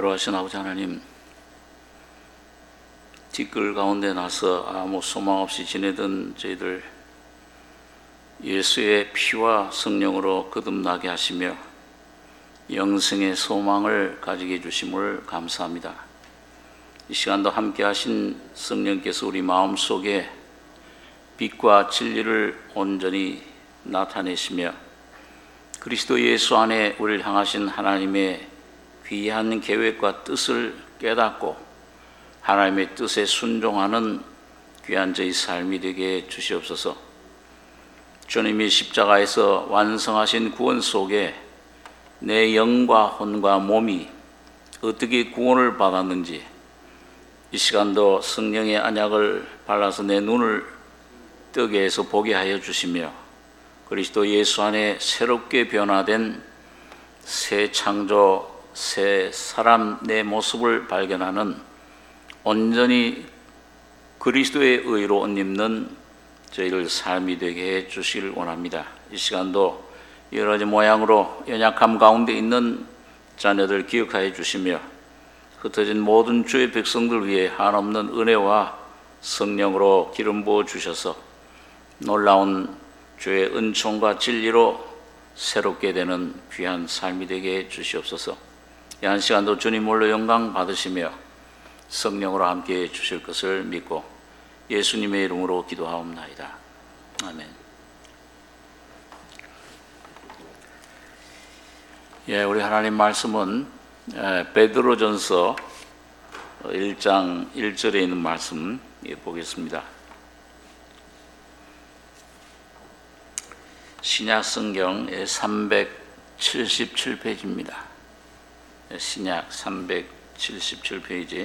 괴로워하신 아버지 하나님, 뒷글 가운데 나서 아무 소망 없이 지내던 저희들 예수의 피와 성령으로 거듭나게 하시며 영생의 소망을 가지게 해주심을 감사합니다. 이 시간도 함께 하신 성령께서 우리 마음속에 빛과 진리를 온전히 나타내시며 그리스도 예수 안에 우리를 향하신 하나님의 귀한 계획과 뜻을 깨닫고 하나님의 뜻에 순종하는 귀한 저희 삶이 되게 주시옵소서. 주님이 십자가에서 완성하신 구원 속에 내 영과 혼과 몸이 어떻게 구원을 받았는지 이 시간도 성령의 언약을 발라서 내 눈을 뜨게 해서 보게 하여 주시며 그리스도 예수 안에 새롭게 변화된 새 창조, 새 사람 내 모습을 발견하는 온전히 그리스도의 의로 옷 입는 저희를 삶이 되게 해 주시길 원합니다. 이 시간도 여러 가지 모양으로 연약함 가운데 있는 자녀들 기억하여 주시며 흩어진 모든 주의 백성들 위해 한없는 은혜와 성령으로 기름 부어 주셔서 놀라운 주의 은총과 진리로 새롭게 되는 귀한 삶이 되게 해 주시옵소서. 이 한 시간도 주님 홀로 영광 받으시며 성령으로 함께 해 주실 것을 믿고 예수님의 이름으로 기도하옵나이다. 아멘. 우리 하나님 말씀은 베드로전서 1장 1절에 있는 말씀 보겠습니다. 신약 성경 377페이지입니다. 신약 377페이지.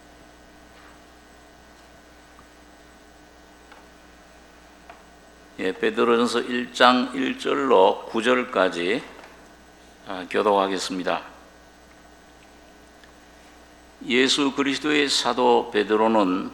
베드로전서 1장 1절로 9절까지 교독하겠습니다. 예수 그리스도의 사도 베드로는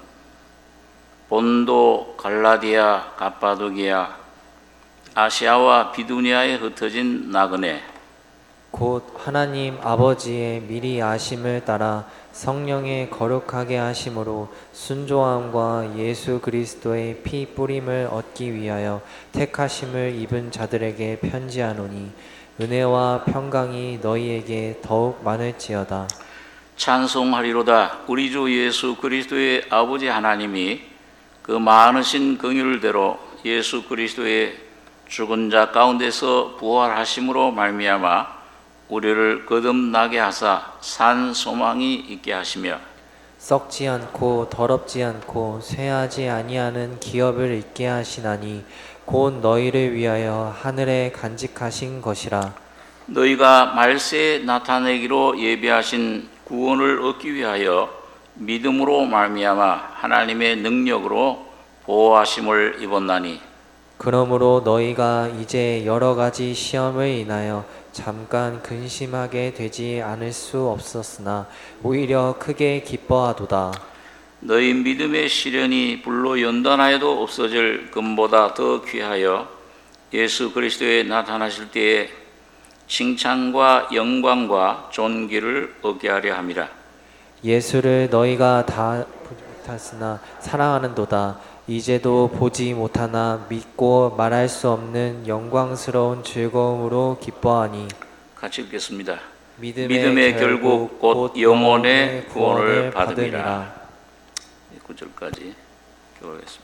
본도, 갈라디아, 갑바도기아, 아시아와 비두니아에 흩어진 나그네 곧 하나님 아버지의 미리 아심을 따라 성령의 거룩하게 하심으로 순종함과 예수 그리스도의 피 뿌림을 얻기 위하여 택하심을 입은 자들에게 편지하노니 은혜와 평강이 너희에게 더욱 많을지어다. 찬송하리로다. 우리 주 예수 그리스도의 아버지 하나님이 그 많으신 긍휼대로 예수 그리스도의 죽은 자 가운데서 부활하심으로 말미암아 우리를 거듭나게 하사 산 소망이 있게 하시며 썩지 않고 더럽지 않고 쇠하지 아니하는 기업을 있게 하시나니 곧 너희를 위하여 하늘에 간직하신 것이라. 너희가 말세에 나타내기로 예비하신 구원을 얻기 위하여 믿음으로 말미암아 하나님의 능력으로 보호하심을 입었나니 그러므로 너희가 이제 여러 가지 시험을 인하여 잠깐 근심하게 되지 않을 수 없었으나 오히려 크게 기뻐하도다. 너희 믿음의 시련이 불로 연단하여도 없어질 금보다 더 귀하여 예수 그리스도에 나타나실 때에 칭찬과 영광과 존귀를 얻게 하려 함이라. 예수를 너희가 다 못하으나 사랑하는도다. 이제도 보지 못하나 믿고 말할 수 없는 영광스러운 즐거움으로 기뻐하니. 같이 읽겠습니다. 믿음의 결국 곧 영혼의 구원을 받음이라. 9절까지 교독하겠습니다.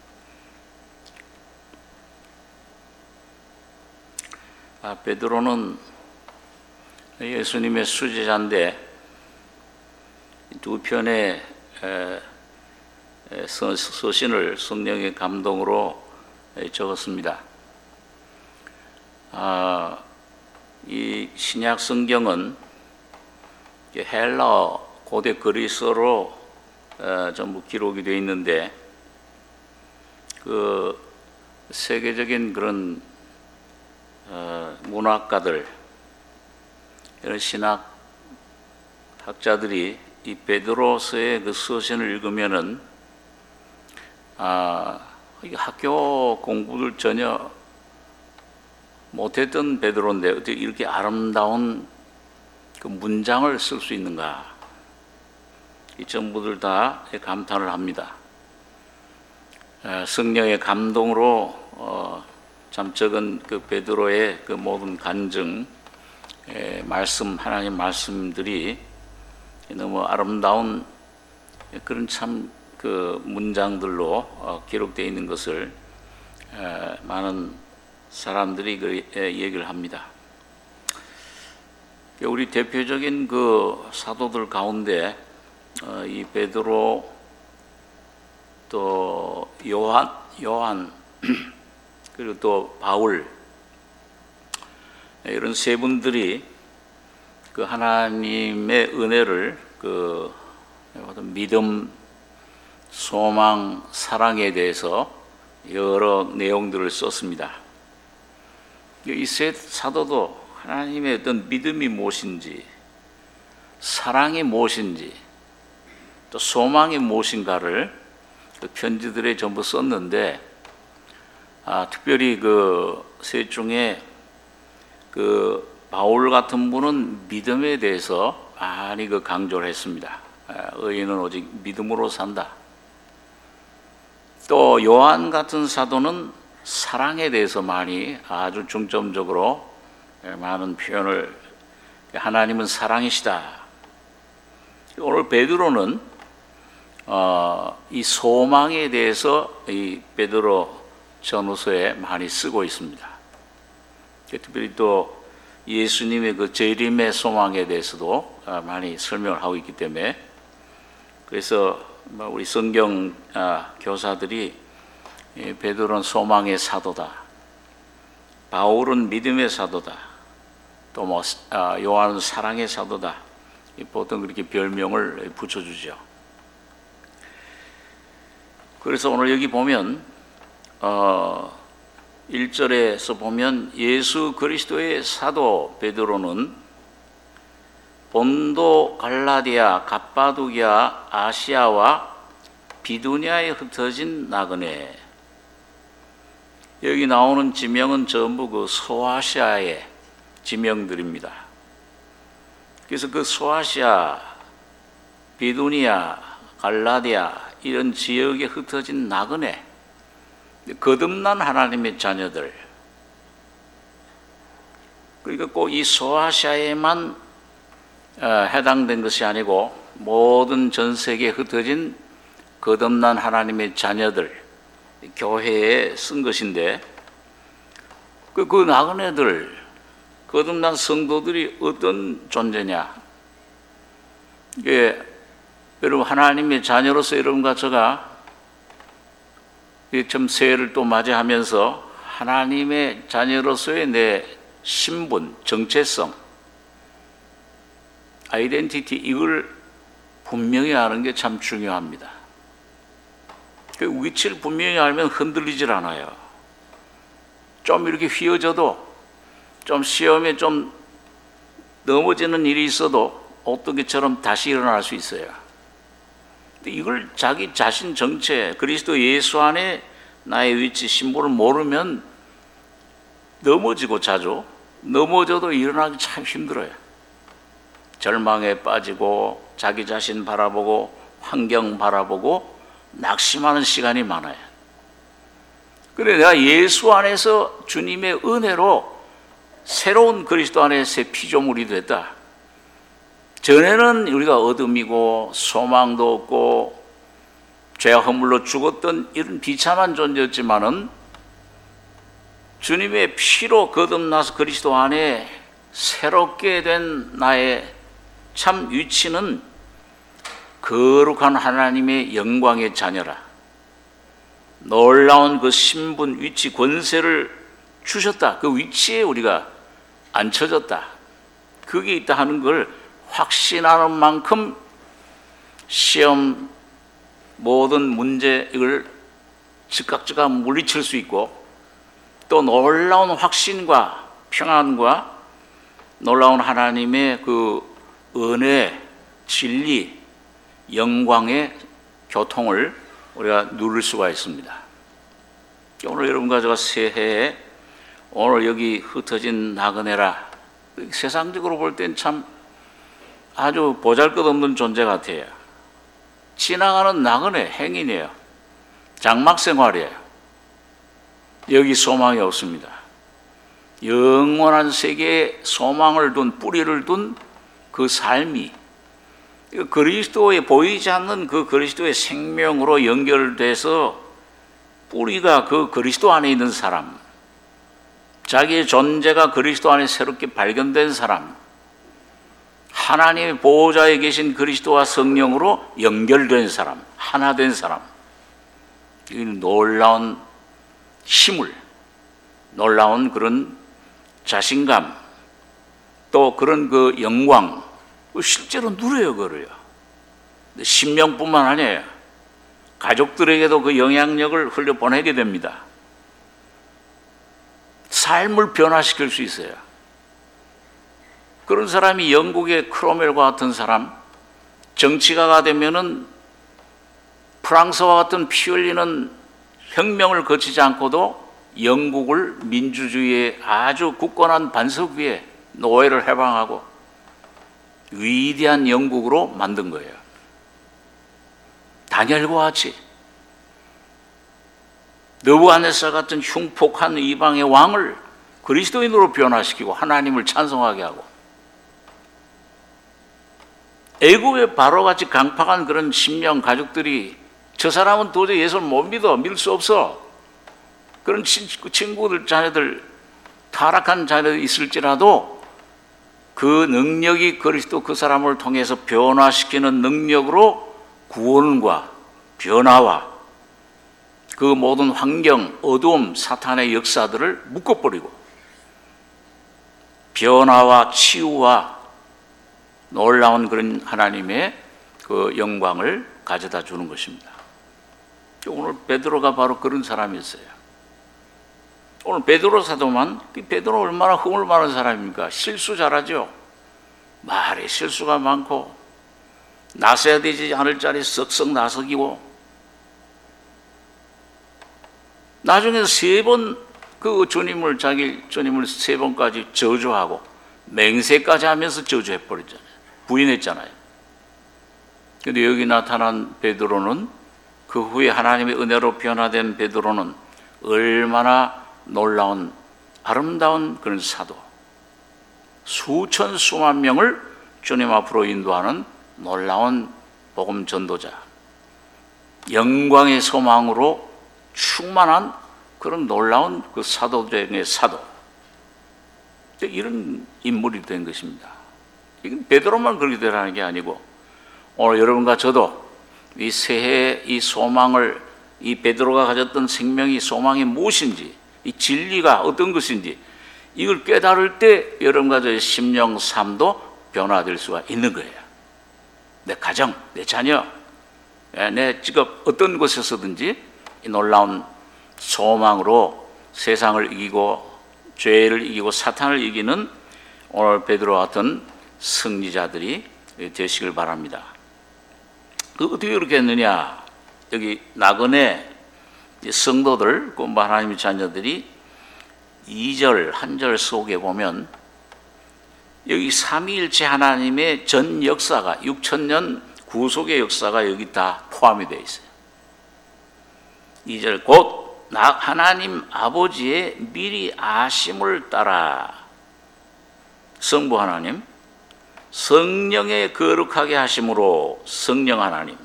베드로는 예수님의 수제자인데 두 편의 서신을 성령의 감동으로 적었습니다. 이 신약 성경은 헬라어, 고대 그리스어로 전부 기록이 되어 있는데 그 세계적인 그런 문학가들, 이런 신학 학자들이 이 베드로서의 그 서신을 읽으면은 학교 공부를 전혀 못했던 베드로인데 어떻게 이렇게 아름다운 그 문장을 쓸 수 있는가? 이 전부들 다 감탄을 합니다. 성령의 감동으로 참 적은 그 베드로의 그 모든 간증, 말씀, 하나님 말씀들이 너무 아름다운 그런 참 그 문장들로 기록되어 있는 것을 많은 사람들이 그 얘기를 합니다. 우리 대표적인 그 사도들 가운데 이 베드로, 또 요한 그리고 또 바울, 이런 세 분들이 그 하나님의 은혜를 그 믿음, 소망, 사랑에 대해서 여러 내용들을 썼습니다. 이 세 사도도 하나님의 어떤 믿음이 무엇인지, 사랑이 무엇인지, 또 소망이 무엇인가를 그 편지들에 전부 썼는데, 특별히 그 셋 중에 그 바울 같은 분은 믿음에 대해서 많이 그 강조를 했습니다. 의인은 오직 믿음으로 산다. 또 요한 같은 사도는 사랑에 대해서 많이 아주 중점적으로 많은 표현을, 하나님은 사랑이시다. 오늘 베드로는 이 소망에 대해서 이 베드로 전후서에 많이 쓰고 있습니다. 특별히 또 예수님의 그 재림의 소망에 대해서도 많이 설명을 하고 있기 때문에, 그래서 우리 성경 교사들이 베드로는 소망의 사도다, 바울은 믿음의 사도다, 또 요한은 사랑의 사도다, 보통 그렇게 별명을 붙여주죠. 그래서 오늘 여기 보면 1절에서 보면 예수 그리스도의 사도 베드로는 본도, 갈라디아, 갑바도기아, 아시아와 비두니아에 흩어진 나그네. 여기 나오는 지명은 전부 그 소아시아의 지명들입니다. 그래서 그 소아시아, 비두니아, 갈라디아 이런 지역에 흩어진 나그네, 거듭난 하나님의 자녀들. 그러니까 꼭 이 소아시아에만 해당된 것이 아니고 모든 전 세계에 흩어진 거듭난 하나님의 자녀들, 교회에 쓴 것인데, 그 나그네들, 거듭난 성도들이 어떤 존재냐? 이게 여러분 하나님의 자녀로서 여러분과 제가 참 새해를 또 맞이하면서 하나님의 자녀로서의 내 신분, 정체성, 아이덴티티, 이걸 분명히 아는 게 참 중요합니다. 그 위치를 분명히 알면 흔들리질 않아요. 좀 이렇게 휘어져도, 좀 시험에 좀 넘어지는 일이 있어도 오뚜기처럼 다시 일어날 수 있어요. 근데 이걸 자기 자신 정체, 그리스도 예수 안에 나의 위치, 신분을 모르면 넘어지고, 자주 넘어져도 일어나기 참 힘들어요. 절망에 빠지고 자기 자신 바라보고 환경 바라보고 낙심하는 시간이 많아요. 그래, 내가 예수 안에서 주님의 은혜로 새로운 그리스도 안에 새 피조물이 됐다. 전에는 우리가 어둠이고 소망도 없고 죄와 허물로 죽었던 이런 비참한 존재였지만은 주님의 피로 거듭나서 그리스도 안에 새롭게 된 나의 참 위치는 거룩한 하나님의 영광의 자녀라. 놀라운 그 신분, 위치, 권세를 주셨다. 그 위치에 우리가 앉혀졌다. 그게 있다 하는 걸 확신하는 만큼 시험, 모든 문제 이걸 즉각 물리칠 수 있고, 또 놀라운 확신과 평안과 놀라운 하나님의 그 은혜, 진리, 영광의 교통을 우리가 누릴 수가 있습니다. 오늘 여러분과 제가 새해에 오늘 여기 흩어진 나그네라, 세상적으로 볼 땐 참 아주 보잘것없는 존재 같아요. 지나가는 나그네 행인이에요. 장막 생활이에요. 여기 소망이 없습니다. 영원한 세계에 소망을 둔, 뿌리를 둔 그 삶이 그리스도에 보이지 않는 그 그리스도의 생명으로 연결돼서 뿌리가 그 그리스도 안에 있는 사람, 자기의 존재가 그리스도 안에 새롭게 발견된 사람, 하나님의 보호자에 계신 그리스도와 성령으로 연결된 사람, 하나 된 사람, 이 놀라운 힘을, 놀라운 그런 자신감, 또 그런 그 영광, 실제로 누려요, 그래요. 신명뿐만 아니에요. 가족들에게도 그 영향력을 흘려보내게 됩니다. 삶을 변화시킬 수 있어요. 그런 사람이 영국의 크로멜과 같은 사람, 정치가가 되면은 프랑스와 같은 피 흘리는 혁명을 거치지 않고도 영국을 민주주의의 아주 굳건한 반석 위에 노예를 해방하고 위대한 영국으로 만든 거예요. 다니엘과 같이 느부갓네살 같은 흉폭한 이방의 왕을 그리스도인으로 변화시키고 하나님을 찬송하게 하고, 애굽의 바로같이 강팍한 그런 신명 가족들이 저 사람은 도저히 예수를 못 믿을 수 없어, 그런 친구들, 자녀들, 타락한 자녀들이 있을지라도 그 능력이 그리스도 그 사람을 통해서 변화시키는 능력으로 구원과 변화와 그 모든 환경, 어두움, 사탄의 역사들을 묶어버리고 변화와 치유와 놀라운 그런 하나님의 그 영광을 가져다 주는 것입니다. 오늘 베드로가 바로 그런 사람이었어요. 오늘 베드로 사도만, 베드로 얼마나 흥을 많은 사람입니까? 실수 잘하죠. 말에 실수가 많고 나서야 되지 않을 자리 썩썩 나서기고, 나중에 세 번 그 주님을 3번까지 저주하고 맹세까지 하면서 저주해버렸잖아요. 부인했잖아요. 근데 여기 나타난 베드로는, 그 후에 하나님의 은혜로 변화된 베드로는 얼마나 놀라운 아름다운 그런 사도, 수천 수만 명을 주님 앞으로 인도하는 놀라운 복음 전도자, 영광의 소망으로 충만한 그런 놀라운 그 사도 중의 사도, 이런 인물이 된 것입니다. 이건 베드로만 그렇게 되라는 게 아니고, 오늘 여러분과 저도 이 새해 이 소망을, 이 베드로가 가졌던 생명이 소망이 무엇인지, 이 진리가 어떤 것인지 이걸 깨달을 때 여러분과 저의 심령 삶도 변화될 수가 있는 거예요. 내 가정, 내 자녀, 내 직업, 어떤 곳에서든지 이 놀라운 소망으로 세상을 이기고 죄를 이기고 사탄을 이기는 오늘 베드로와 같은 승리자들이 되시길 바랍니다. 어떻게 그렇게 했느냐? 여기 나그네 성도들, 하나님의 자녀들이 2절, 한 절 속에 보면 여기 삼위일체 하나님의 전 역사가, 6,000년 구속의 역사가 여기 다 포함이 되어 있어요. 2절, 곧 하나님 아버지의 미리 아심을 따라 성부 하나님, 성령의 거룩하게 하심으로 성령 하나님,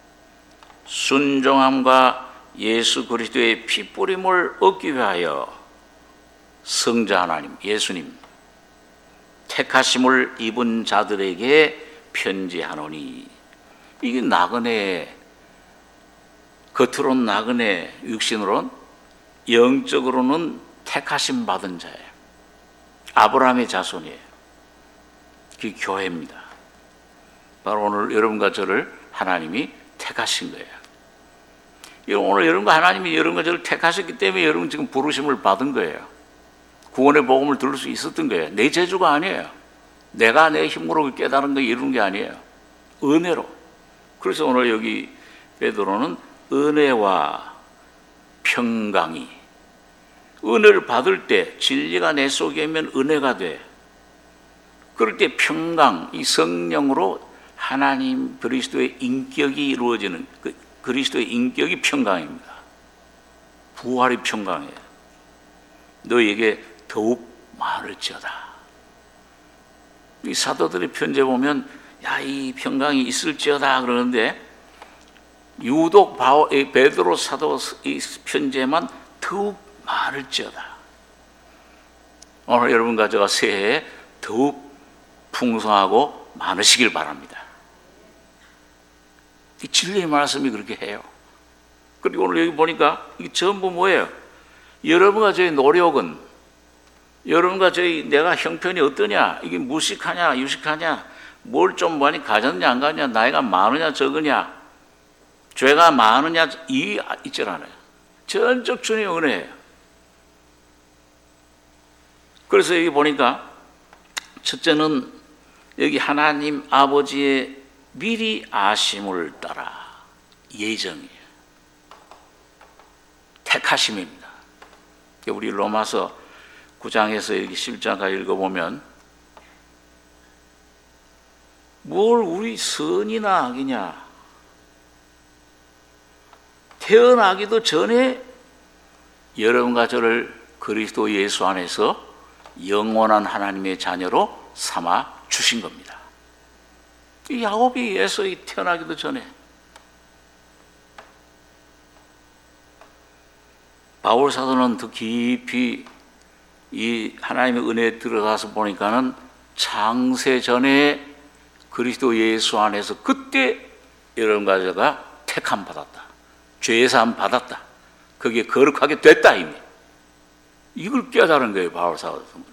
순종함과 예수 그리스도의 피뿌림을 얻기 위하여 성자 하나님, 예수님, 택하심을 입은 자들에게 편지하노니. 이게 나그네, 겉으로는 나그네, 육신으로는, 영적으로는 택하심 받은 자예요. 아브라함의 자손이에요. 그게 교회입니다. 바로 오늘 여러분과 저를 하나님이 택하신 거예요. 오늘 여러분과 하나님이 여러분과 저를 택하셨기 때문에 여러분 지금 부르심을 받은 거예요. 구원의 복음을 들을 수 있었던 거예요. 내 재주가 아니에요. 내가 내 힘으로 깨달은 거 이루는 게 아니에요. 은혜로. 그래서 오늘 여기 베드로는 은혜와 평강이, 은혜를 받을 때 진리가 내 속에 있으면 은혜가 돼. 그럴 때 평강, 이 성령으로 하나님 그리스도의 인격이 이루어지는 그 그리스도의 인격이 평강입니다. 부활이 평강이에요. 너에게 더욱 많을지어다. 이 사도들의 편지에 보면 야, 이 평강이 있을지어다 그러는데 유독 베드로 사도 이 편지에만 더욱 많을지어다. 오늘 여러분과 제가 새해에 더욱 풍성하고 많으시길 바랍니다. 이 진리의 말씀이 그렇게 해요. 그리고 오늘 여기 보니까 이게 전부 뭐예요? 여러분과 저의 노력은, 여러분과 저희 내가 형편이 어떠냐, 이게 무식하냐 유식하냐, 뭘 좀 많이 가졌냐 안 가졌냐, 나이가 많으냐 적으냐, 죄가 많으냐, 이 있질 않아요. 전적 주님의 은혜예요. 그래서 여기 보니까 첫째는 여기 하나님 아버지의 미리 아심을 따라 예정이에요. 택하심입니다. 우리 로마서 9장에서 여기 10장까지 읽어보면 뭘 우리 선이나 악이냐, 태어나기도 전에 여러분과 저를 그리스도 예수 안에서 영원한 하나님의 자녀로 삼아 주신 겁니다. 이 야곱이 에서이 태어나기도 전에, 바울 사도는 더 깊이 이 하나님의 은혜에 들어가서 보니까는 창세 전에 그리스도 예수 안에서 그때 여러분과 제가 택함 받았다, 죄사함 받았다, 그게 거룩하게 됐다. 이미 이걸 깨달은 거예요, 바울 사도는.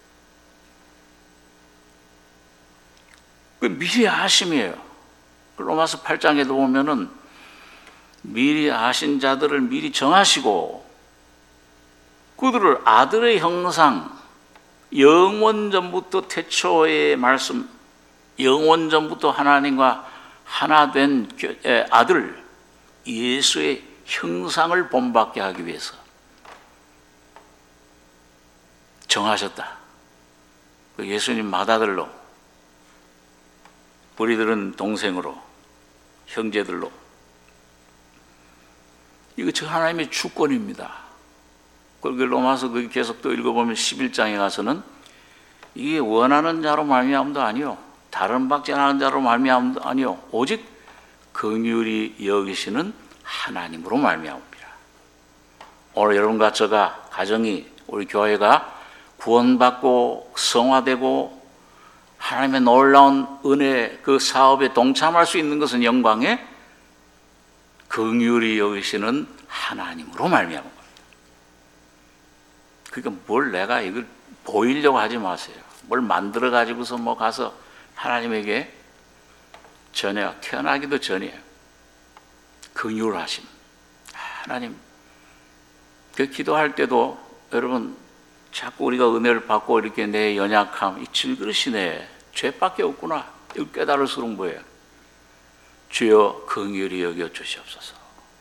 그 미리 아심이에요. 로마서 8장에도 보면은 미리 아신 자들을 미리 정하시고 그들을 아들의 형상, 영원전부터 태초의 말씀, 영원전부터 하나님과 하나 된 아들 예수의 형상을 본받게 하기 위해서 정하셨다. 그 예수님 맏아들로, 우리들은 동생으로, 형제들로. 이거 저 하나님의 주권입니다. 그리고 로마서 거기 계속 또 읽어보면 11장에 가서는 이게 원하는 자로 말미암도 아니요, 다른 박제하는 자로 말미암도 아니요, 오직 긍휼히 여기시는 하나님으로 말미암습니다. 오늘 여러분과 저가, 가정이, 우리 교회가 구원받고 성화되고 하나님의 놀라운 은혜 그 사업에 동참할 수 있는 것은 영광에 긍휼히 여기시는 하나님으로 말미암은. 그러니까 뭘 내가 이걸 보이려고 하지 마세요. 뭘 만들어 가지고서 뭐 가서 하나님에게 전해요. 태어나기도 전에 긍휼하심. 하나님, 그 기도할 때도 여러분 자꾸 우리가 은혜를 받고 이렇게 내 연약함, 이 질그릇이네, 죄밖에 없구나, 이걸 깨달을수록 뭐예요? 주여 긍휼히 여겨 주시옵소서.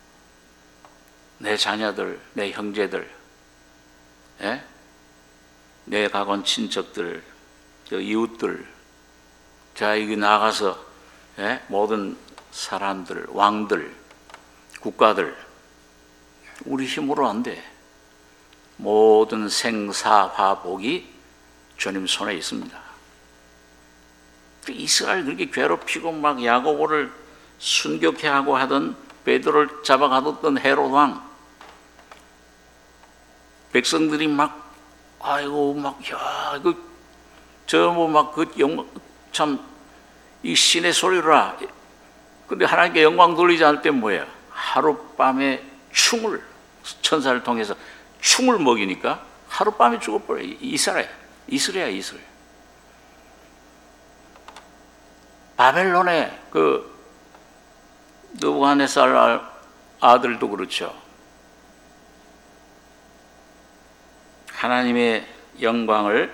내 자녀들, 내 형제들, 예? 내 가건 친척들, 저 이웃들, 자 여기 나가서 예? 모든 사람들, 왕들, 국가들, 우리 힘으로 안 돼. 모든 생사화복이 주님 손에 있습니다. 이스라엘 그렇게 괴롭히고 막 야고보를 순교케 하고 하던, 베드로를 잡아가뒀던 헤롯 왕, 백성들이 막 아이고 막 야 이거 저 뭐 막 그 참 이 신의 소리라. 근데 하나님께 영광 돌리지 않을 때 뭐예요? 하룻밤에 충을, 천사를 통해서 충을 먹이니까 하룻밤에 죽어버려요. 이스라엘. 바벨론의 그 느부갓네살 아들도 그렇죠. 하나님의 영광을,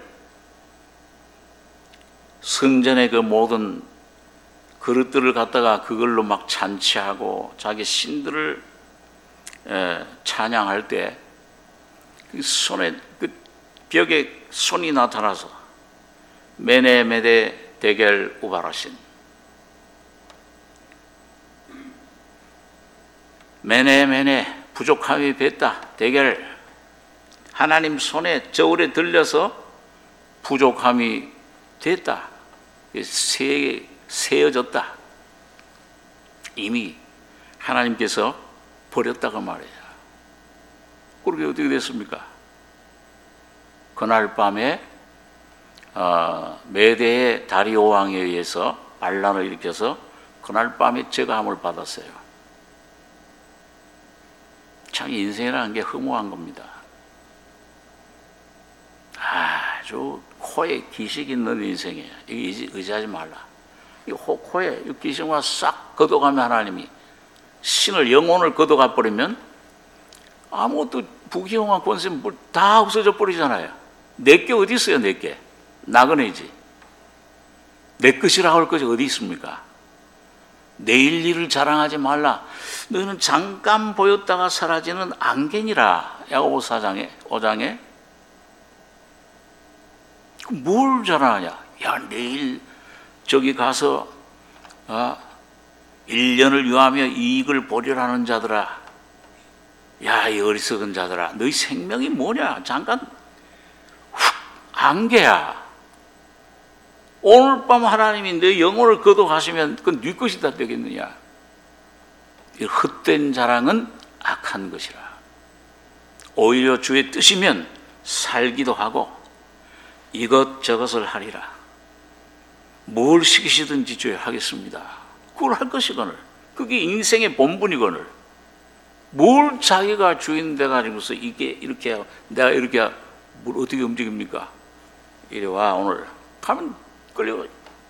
성전의 그 모든 그릇들을 갖다가 그걸로 막 잔치하고 자기 신들을 찬양할 때 그 손에, 그 벽에 손이 나타나서 메네메데 데겔 우바라신. 메네 부족함이 뱄다. 데겔 하나님 손에 저울에 들려서 부족함이 됐다. 세어졌다. 이미 하나님께서 버렸다고 말이야. 그렇게 어떻게 됐습니까? 그날 밤에 메대의 다리오 왕에 의해서 반란을 일으켜서 그날 밤에 제거함을 받았어요. 참 인생이라는 게 허무한 겁니다. 아주 코에 기식 있는 인생이에요. 이거 의지하지 말라. 이 코에 이 기식만 싹 걷어가면 하나님이 신을 영혼을 걷어가 버리면 아무것도 부귀영화 권세 다 없어져 버리잖아요. 내게 어디 있어요? 내게 나그네지. 내 것이라고 할 것이 어디 있습니까? 내일 일을 자랑하지 말라. 너희는 잠깐 보였다가 사라지는 안개니라. 야고보 4장에 5장에 뭘 자랑하냐? 야, 내일 저기 가서 1년을 유하며 이익을 보려하는 자들아, 야, 이 어리석은 자들아, 너희 생명이 뭐냐? 잠깐 안개야. 오늘 밤 하나님이 내 영혼을 거둬가시면 그건 네 것이다 되겠느냐? 이 헛된 자랑은 악한 것이라. 오히려 주의 뜻이면 살기도 하고 이것저것을 하리라. 뭘 시키시든지 주여 하겠습니다. 그걸 할 것이거늘. 그게 인생의 본분이거늘. 뭘 자기가 주인 돼가지고서 이게 이렇게 하고 내가 이렇게 하고 뭘 어떻게 움직입니까? 이리 와 오늘 가면 끌려.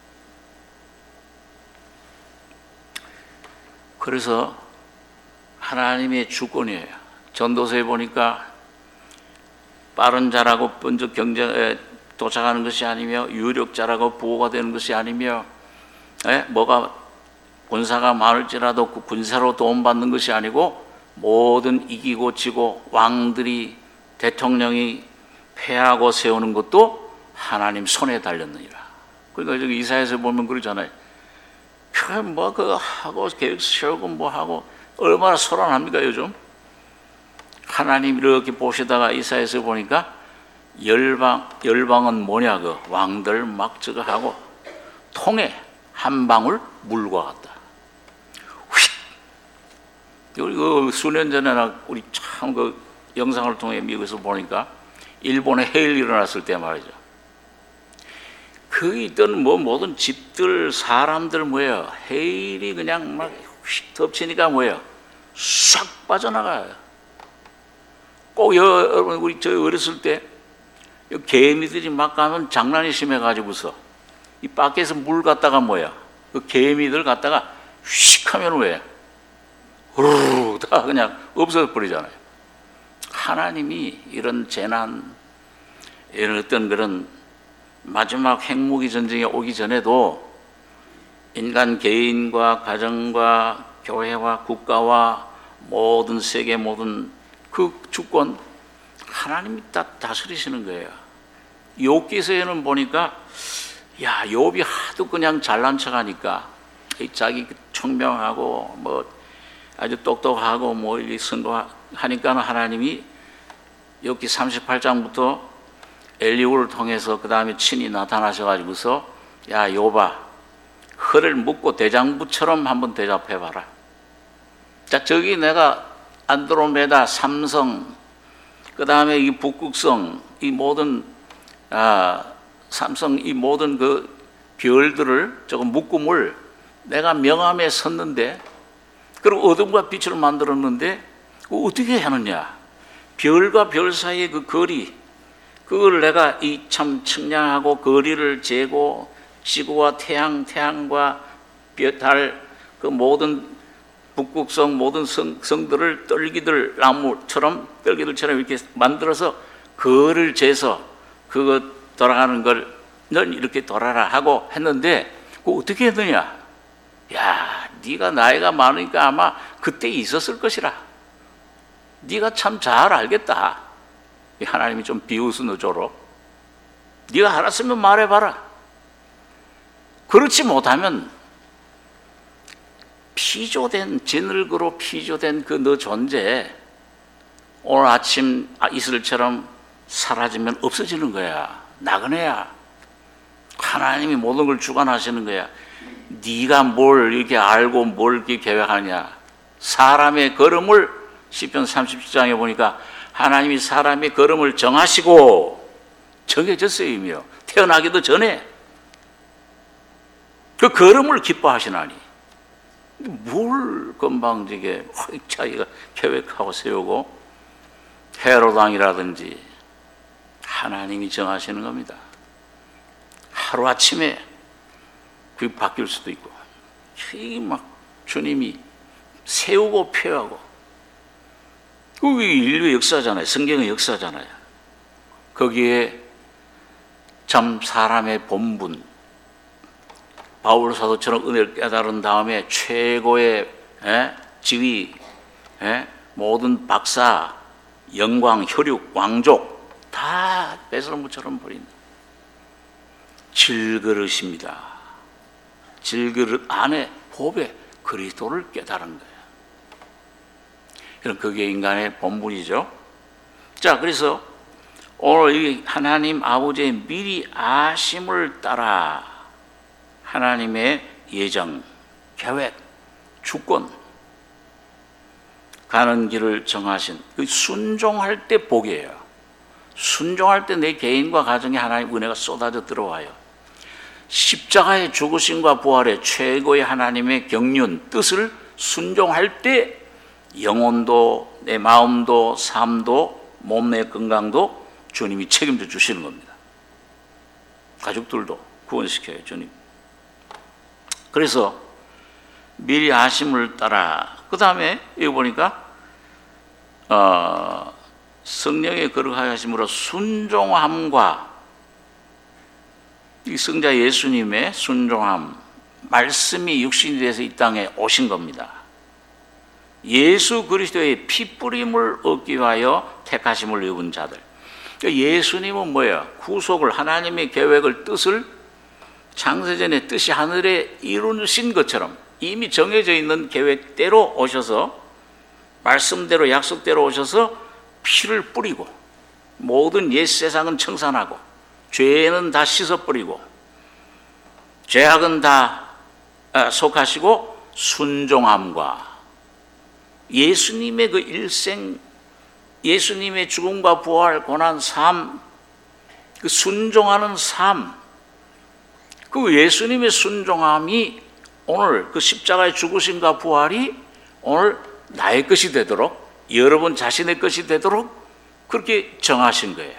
그래서 하나님의 주권이에요. 전도서에 보니까 빠른 자라고 먼저 경쟁에 도착하는 것이 아니며 유력자라고 부호가 되는 것이 아니며 뭐가 군사가 많을지라도 그 군사로 도움받는 것이 아니고 모든 이기고 지고 왕들이 대통령이 패하고 세우는 것도 하나님 손에 달렸느니라. 그러니까 저기 이사야서 보면 그러잖아요. 뭐 그거 하고 계획 세우고 뭐 하고 얼마나 소란합니까 요즘? 하나님 이렇게 보시다가 이사야서 보니까 열방은 뭐냐 그 왕들 막 저거 하고 통에 한 방울 물과 같다. 그 수년 전에 우리 참 그 영상을 통해 미국에서 보니까 일본에 해일 일어났을 때 말이죠. 그 있던 뭐 모든 집들 사람들 뭐예요? 해일이 그냥 막 휙 덮치니까 뭐예요? 싹 빠져나가요. 꼭 여러분 우리 저 어렸을 때 개미들이 막 가면 장난이 심해가지고서 이 밖에서 물 갖다가 뭐야? 그 개미들 갖다가 휙 하면 왜? 후루룩 다 그냥 없어져 버리잖아요. 하나님이 이런 재난, 이런 어떤 그런 마지막 핵무기 전쟁이 오기 전에도 인간 개인과 가정과 교회와 국가와 모든 세계 모든 그 주권 하나님이 다 다스리시는 거예요. 욥기서에는 보니까 야 욥이 하도 그냥 잘난 척하니까 자기 청명하고 뭐 아주 똑똑하고 뭐 선거하니까 하나님이 욥기 38장부터 엘리후를 통해서 그 다음에 친히 나타나셔가지고서 야 욥아 허를 묶고 대장부처럼 한번 대접해봐라. 자 저기 내가 안드로메다 삼성 그 다음에 이 북극성 이 모든 삼성 이 모든 그 별들을 저거 묶음을 내가 명함에 섰는데 그리고 어둠과 빛을 만들었는데 어떻게 하느냐? 별과 별 사이의 그 거리 그걸 내가 이 참 측량하고 거리를 재고 지구와 태양과 달 그 모든 북극성 모든 성들을 떨기들 나무처럼 떨기들처럼 이렇게 만들어서 그를 재서 그거 돌아가는 걸 넌 이렇게 돌아라 하고 했는데 그거 어떻게 했느냐? 야, 네가 나이가 많으니까 아마 그때 있었을 것이라. 네가 참 잘 알겠다. 하나님이 좀 비웃으노 줘로. 네가 알았으면 말해봐라. 그렇지 못하면 진흙으로 피조된 그 너 존재 오늘 아침 이슬처럼 사라지면 없어지는 거야. 나그네야. 하나님이 모든 걸 주관하시는 거야. 네가 뭘 이렇게 알고 뭘 이렇게 계획하냐. 사람의 걸음을 시편 37장에 보니까 하나님이 사람의 걸음을 정하시고 정해졌어요. 이미요. 태어나기도 전에 그 걸음을 기뻐하시나니 뭘 건방지게 자기가 계획하고 세우고 헤롯 왕이라든지 하나님이 정하시는 겁니다. 하루아침에 그게 바뀔 수도 있고 이게 막 주님이 세우고 폐하고 그게 인류의 역사잖아요. 성경의 역사잖아요. 거기에 참 사람의 본분 바울 사도처럼 은혜를 깨달은 다음에 최고의 지위, 모든 박사, 영광, 혈육, 왕족 다 배설물처럼 버린다. 질그릇입니다. 질그릇 안에 법에 그리스도를 깨달은 거예요. 그럼 그게 인간의 본분이죠. 자, 그래서 오늘 이 하나님 아버지의 미리 아심을 따라 하나님의 예정, 계획, 주권, 가는 길을 정하신 그 순종할 때 복이에요. 순종할 때 내 개인과 가정에 하나님의 은혜가 쏟아져 들어와요. 십자가의 죽으심과 부활의 최고의 하나님의 경륜, 뜻을 순종할 때 영혼도 내 마음도 삶도 몸의 건강도 주님이 책임져 주시는 겁니다. 가족들도 구원시켜요, 주님. 그래서 미리 아심을 따라 그 다음에 여기 보니까 성령의 거룩하게 하심으로 순종함과 이 성자 예수님의 순종함, 말씀이 육신이 돼서 이 땅에 오신 겁니다. 예수 그리스도의 피뿌림을 얻기 위하여 택하심을 입은 자들. 예수님은 뭐예요? 구속을, 하나님의 계획을, 뜻을 창세전에 뜻이 하늘에 이루신 것처럼 이미 정해져 있는 계획대로 오셔서 말씀대로 약속대로 오셔서 피를 뿌리고 모든 옛 세상은 청산하고 죄는 다 씻어버리고 죄악은 다 속하시고 순종함과 예수님의 그 일생, 예수님의 죽음과 부활, 고난, 삶, 그 순종하는 삶, 그 예수님의 순종함이 오늘 그 십자가의 죽으심과 부활이 오늘 나의 것이 되도록, 여러분 자신의 것이 되도록 그렇게 정하신 거예요.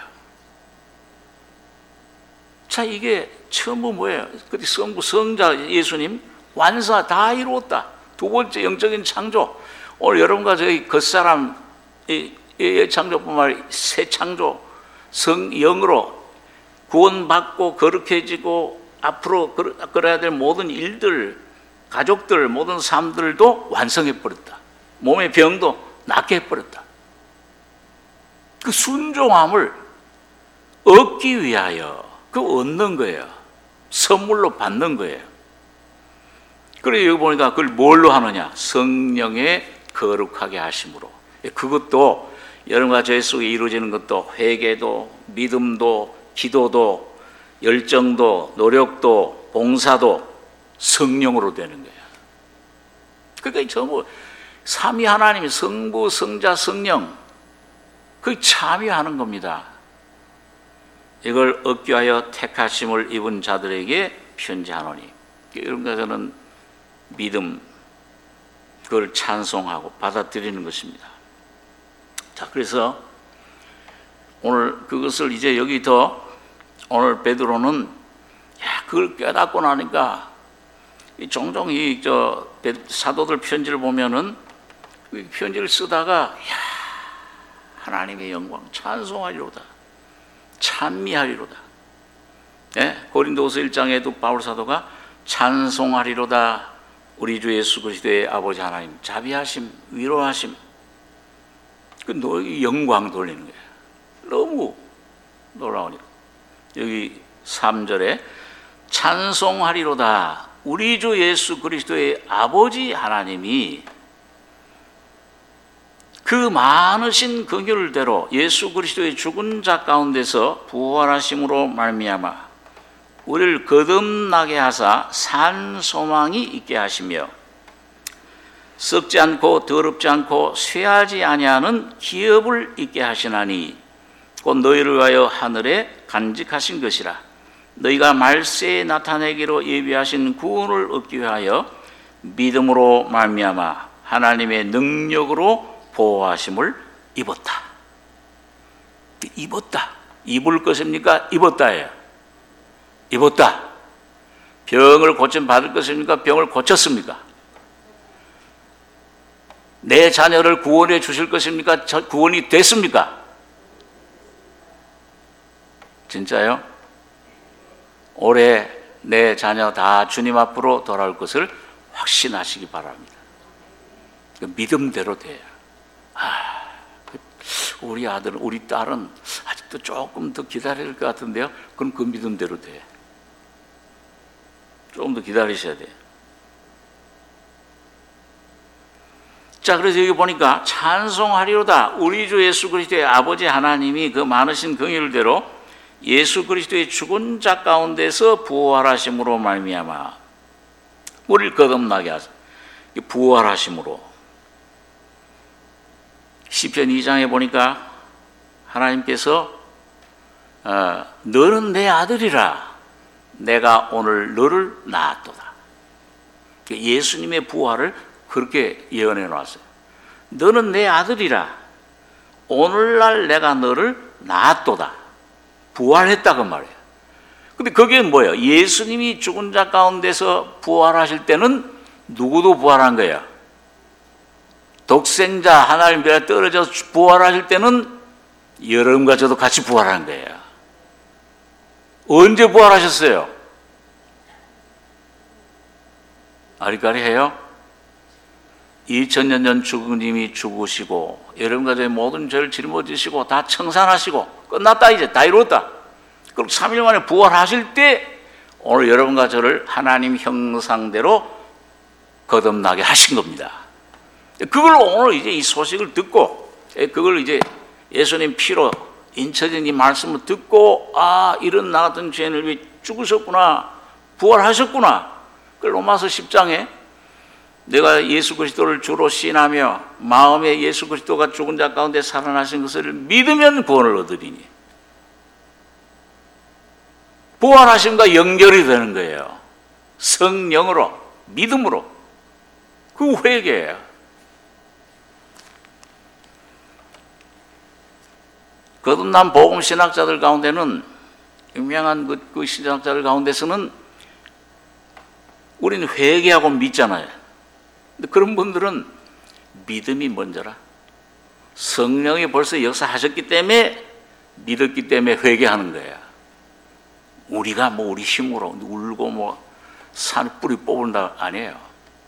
자, 이게 처음은 뭐예요? 성자 예수님 완사 다 이루었다. 두 번째 영적인 창조. 오늘 여러분과 저희 겉사람 창조뿐만 아니라 새 창조 성영으로 구원받고 거룩해지고 앞으로 그래야 될 모든 일들, 가족들, 모든 삶들도 완성해버렸다. 몸의 병도 낫게 해버렸다. 그 순종함을 얻기 위하여 그 얻는 거예요. 선물로 받는 거예요. 그래서 여기 보니까 그걸 뭘로 하느냐? 성령의 거룩하게 하심으로. 그것도 여러분과 저희 속에 이루어지는 것도 회개도, 믿음도, 기도도, 열정도, 노력도, 봉사도 성령으로 되는 거예요. 그러니까 전부 삼위 하나님이 성부, 성자, 성령 그 참여하는 겁니다. 이걸 얻기 위하여 택하심을 입은 자들에게 편지하노니. 여러분과 저는 믿음, 그걸 찬송하고 받아들이는 것입니다. 자, 그래서 오늘 그것을 이제 여기 오늘 베드로는 그걸 깨닫고 나니까 종종 사도들 편지를 보면은 편지를 쓰다가 하나님의 영광 찬송하리로다, 찬미하리로다. 고린도후서 1장에도 바울 사도가 찬송하리로다 우리 주 예수 그리스도의 아버지 하나님 자비하심, 위로하심, 그 영광 돌리는 거예요. 너무 놀라우니까. 여기 3절에 찬송하리로다. 우리 주 예수 그리스도의 아버지 하나님이 그 많으신 긍휼대로 예수 그리스도의 죽은 자 가운데서 부활하심으로 말미암아 우리를 거듭나게 하사 산 소망이 있게 하시며 썩지 않고 더럽지 않고 쇠하지 아니하는 기업을 있게 하시나니 곧 너희를 위하여 하늘에 간직하신 것이라. 너희가 말세에 나타내기로 예비하신 구원을 얻기 위하여 믿음으로 말미암아 하나님의 능력으로 보호하심을 입었다. 입었다. 입을 것입니까? 입었다예요. 입었다. 병을 고침 받을 것입니까? 병을 고쳤습니까? 내 자녀를 구원해 주실 것입니까? 구원이 됐습니까? 진짜요? 올해 내 자녀 다 주님 앞으로 돌아올 것을 확신하시기 바랍니다. 믿음대로 돼요. 우리 아들은, 우리 딸은 아직도 조금 더 기다려야 될 것 같은데요. 그럼 그 믿음대로 돼. 조금 더 기다리셔야 돼요. 자, 그래서 여기 보니까 찬송하리로다. 우리 주 예수 그리스도의 아버지 하나님이 그 많으신 긍휼대로 예수 그리스도의 죽은 자 가운데서 부활하심으로 말미암아 우리를 거듭나게 하사. 부활하심으로. 시편 2장에 보니까 하나님께서 너는 내 아들이라 내가 오늘 너를 낳았도다. 예수님의 부활을 그렇게 예언해 놨어요. 너는 내 아들이라 오늘날 내가 너를 낳았도다. 부활했다 그 말이에요. 근데 그게 뭐예요? 예수님이 죽은 자 가운데서 부활하실 때는 누구도 부활한 거예요? 독생자 하나님 배에 떨어져서 부활하실 때는 여러분과 저도 같이 부활한 거예요. 언제 부활하셨어요? 아리까리해요? 2000년 전 주님이 죽으시고 여러분과 저의 모든 죄를 짊어지시고 다 청산하시고 끝났다, 이제 다 이루었다. 그리고 3일 만에 부활하실 때 오늘 여러분과 저를 하나님 형상대로 거듭나게 하신 겁니다. 그걸 오늘 이제 이 소식을 듣고 그걸 이제 예수님 피로 인쳐진 이 말씀을 듣고 이런 나 같은 죄인을 위해 죽으셨구나, 부활하셨구나. 그 로마서 10장에 내가 예수 그리스도를 주로 신하며 마음에 예수 그리스도가 죽은 자 가운데 살아나신 것을 믿으면 구원을 얻으리니, 부활하심과 연결이 되는 거예요. 성령으로, 믿음으로. 그 회개예요. 거듭난 복음 신학자들 가운데는, 유명한 그 신학자들 가운데서는 우리는 회개하고 믿잖아요. 근데 그런 분들은 믿음이 먼저라. 성령이 벌써 역사하셨기 때문에, 믿었기 때문에 회개하는 거야. 우리가 우리 힘으로 울고 산 뿌리 뽑은다 아니에요.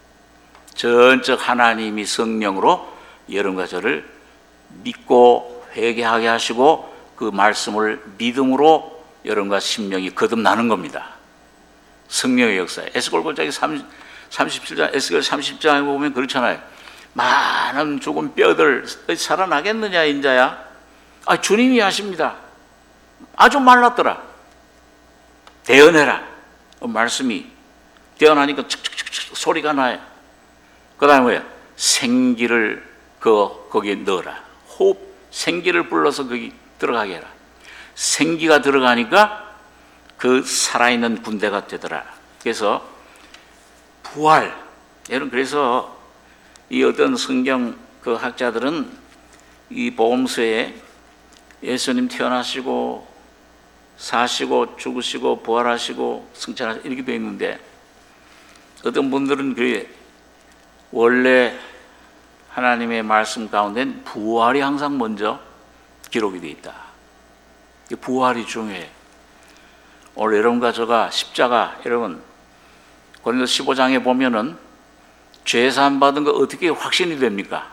전적 하나님이 성령으로 여러분과 저를 믿고 회개하게 하시고 그 말씀을 믿음으로 여러분과 심령이 거듭나는 겁니다. 성령의 역사에. 에스겔 37장, 에스겔 30장에 보면 그렇잖아요. 많은 죽은 뼈들 살아나겠느냐 인자야? 주님이 하십니다. 아주 말랐더라. 대언해라. 말씀이 대언하니까 척척척 소리가 나요. 그 다음에 뭐야? 생기를 거기에 넣어라. 호흡, 생기를 불러서 거기 들어가게 해라. 생기가 들어가니까 그 살아있는 군대가 되더라. 그래서 부활. 여러분, 그래서 이 어떤 성경 그 학자들은 이 복음서에 예수님 태어나시고 사시고 죽으시고 부활하시고 승천하시고 이렇게 되어 있는데, 어떤 분들은 그 원래 하나님의 말씀 가운데는 부활이 항상 먼저 기록이 되어 있다. 부활이 중요해요. 오늘 여러분과 저가 십자가, 여러분 고린도서 15장에 보면은 죄사함 받은 거 어떻게 확신이 됩니까?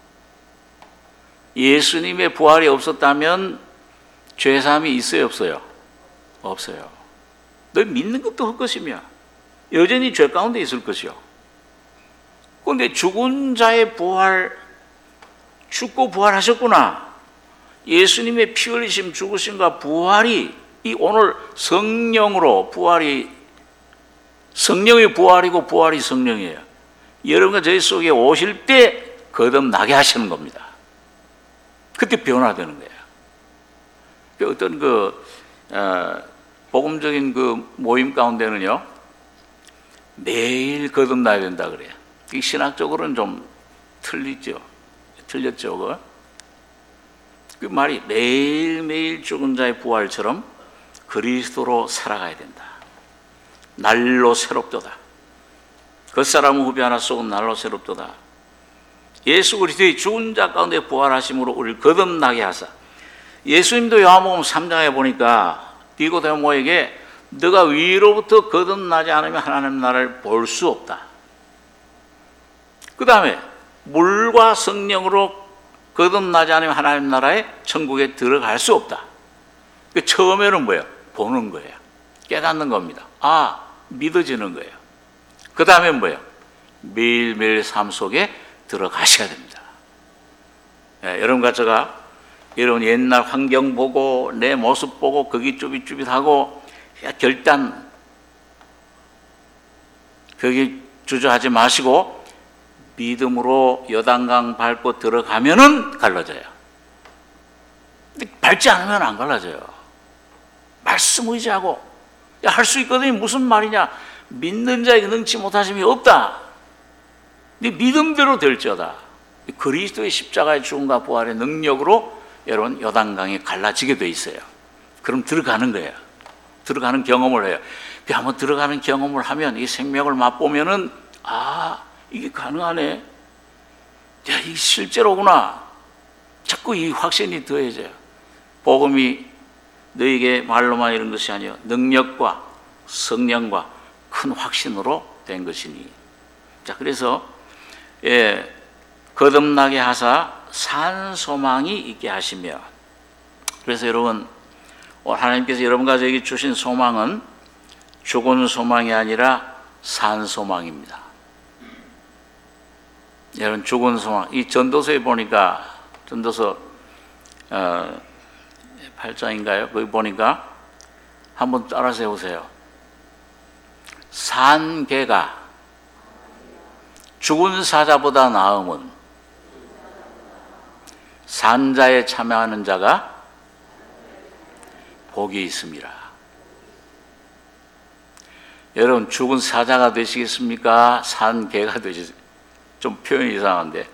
예수님의 부활이 없었다면 죄사함이 있어요, 없어요? 없어요. 너 믿는 것도 헛것이며 여전히 죄 가운데 있을 것이요. 그런데 죽은 자의 부활, 죽고 부활하셨구나. 예수님의 피 흘리심, 죽으심과 부활이 이 오늘 성령으로 부활이, 성령의 부활이고 부활이 성령이에요. 여러분과 저희 속에 오실 때 거듭나게 하시는 겁니다. 그때 변화되는 거예요. 어떤 복음적인 그 모임 가운데는요, 매일 거듭나야 된다 그래요. 이 신학적으로는 좀 틀렸죠. 그 말이 매일매일 죽은 자의 부활처럼 그리스도로 살아가야 된다. 날로 새롭도다. 겉사람은 후비 하나 속은 날로 새롭도다. 예수 그리스도의 죽은 자 가운데 부활하심으로 우리를 거듭나게 하사. 예수님도 요한복음 3장에 보니까 니고데모에게 너가 위로부터 거듭나지 않으면 하나님 나라를 볼 수 없다. 그 다음에 물과 성령으로 거듭나지 않으면 하나님 나라에 천국에 들어갈 수 없다. 처음에는 뭐예요? 보는 거예요. 깨닫는 겁니다. 아, 믿어지는 거예요. 그 다음에 뭐예요? 매일매일 삶 속에 들어가셔야 됩니다. 여러분과 제가 여러분 옛날 환경 보고 내 모습 보고 거기 쭈삣쭈삣하고 결단 거기 주저하지 마시고 믿음으로 요단강 밟고 들어가면은 갈라져요. 근데 밟지 않으면 안 갈라져요. 말씀 의지하고 할 수 있거든요. 무슨 말이냐? 믿는 자에게 능치 못하심이 없다. 네 믿음대로 될지어다. 그리스도의 십자가의 죽음과 부활의 능력으로 여러분 요단강이 갈라지게 돼 있어요. 그럼 들어가는 거예요. 들어가는 경험을 해요. 한번 들어가는 경험을 하면 이 생명을 맛보면은 아, 이게 가능하네. 야, 이게 실제로구나. 자꾸 이 확신이 더해져요. 복음이 너에게 말로만 이런 것이 아니요 능력과 성령과 큰 확신으로 된 것이니. 자, 그래서 거듭나게 하사 산 소망이 있게 하시며. 그래서 여러분, 하나님께서 여러분과 저에게 주신 소망은 죽은 소망이 아니라 산 소망입니다. 여러분, 죽은 소망. 이 전도서에 보니까, 전도서 8장인가요? 거기 보니까 한번 따라서 해보세요. 산 개가 죽은 사자보다 나음은 산자에 참여하는 자가 복이 있습니다. 여러분, 죽은 사자가 되시겠습니까? 산 개가 되시겠습니까? 좀 표현이 이상한데,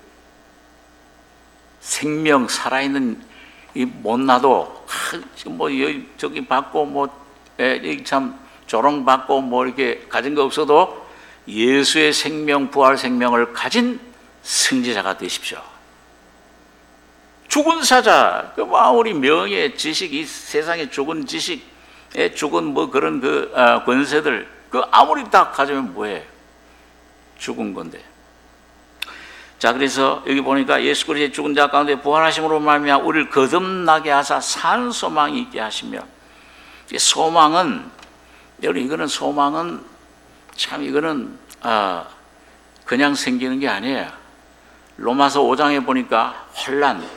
생명 살아있는 이 못나도 뭐 저기 받고 뭐 참 조롱 받고 뭐 이렇게 가진 거 없어도 예수의 생명, 부활 생명을 가진 승리자가 되십시오. 죽은 사자, 그 아무리 명예, 지식, 이 세상에 죽은 지식, 죽은 뭐 그런 권세들, 그 아무리 다 가지면 뭐해? 죽은 건데. 자, 그래서 여기 보니까 예수 그리스도의 죽은 자 가운데 부활하심으로 말미암아 우리를 거듭나게 하사 산 소망이 있게 하시며. 소망은, 여러분, 이거는 소망은 참 이거는 그냥 생기는 게 아니에요. 로마서 5장에 보니까 환난,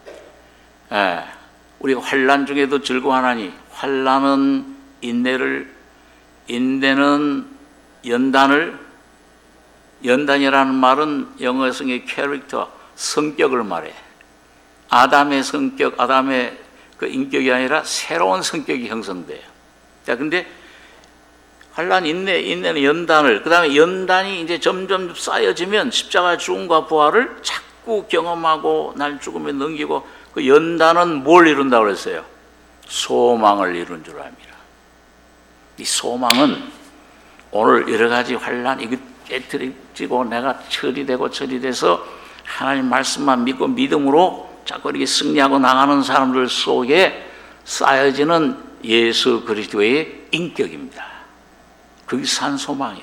우리가 환난 중에도 즐거워하나니 환난은 인내를, 인내는 연단을, 연단이라는 말은 영어성의 캐릭터, 성격을 말해. 아담의 성격, 아담의 그 인격이 아니라 새로운 성격이 형성돼요. 자, 근데 환난, 인내는 연단을, 그 다음에 연단이 이제 점점 쌓여지면 십자가 죽음과 부활을 자꾸 경험하고 날 죽음에 넘기고, 그 연단은 뭘 이룬다고 그랬어요? 소망을 이룬 줄 압니다. 이 소망은 오늘 여러 가지 환난, 이거 깨트리고 내가 처리돼서 하나님 말씀만 믿고 믿음으로 자꾸 이렇게 승리하고 나가는 사람들 속에 쌓여지는 예수 그리스도의 인격입니다. 그게 산 소망이에요.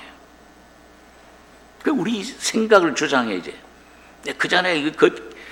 그 우리 생각을 주장해 이제. 그 전에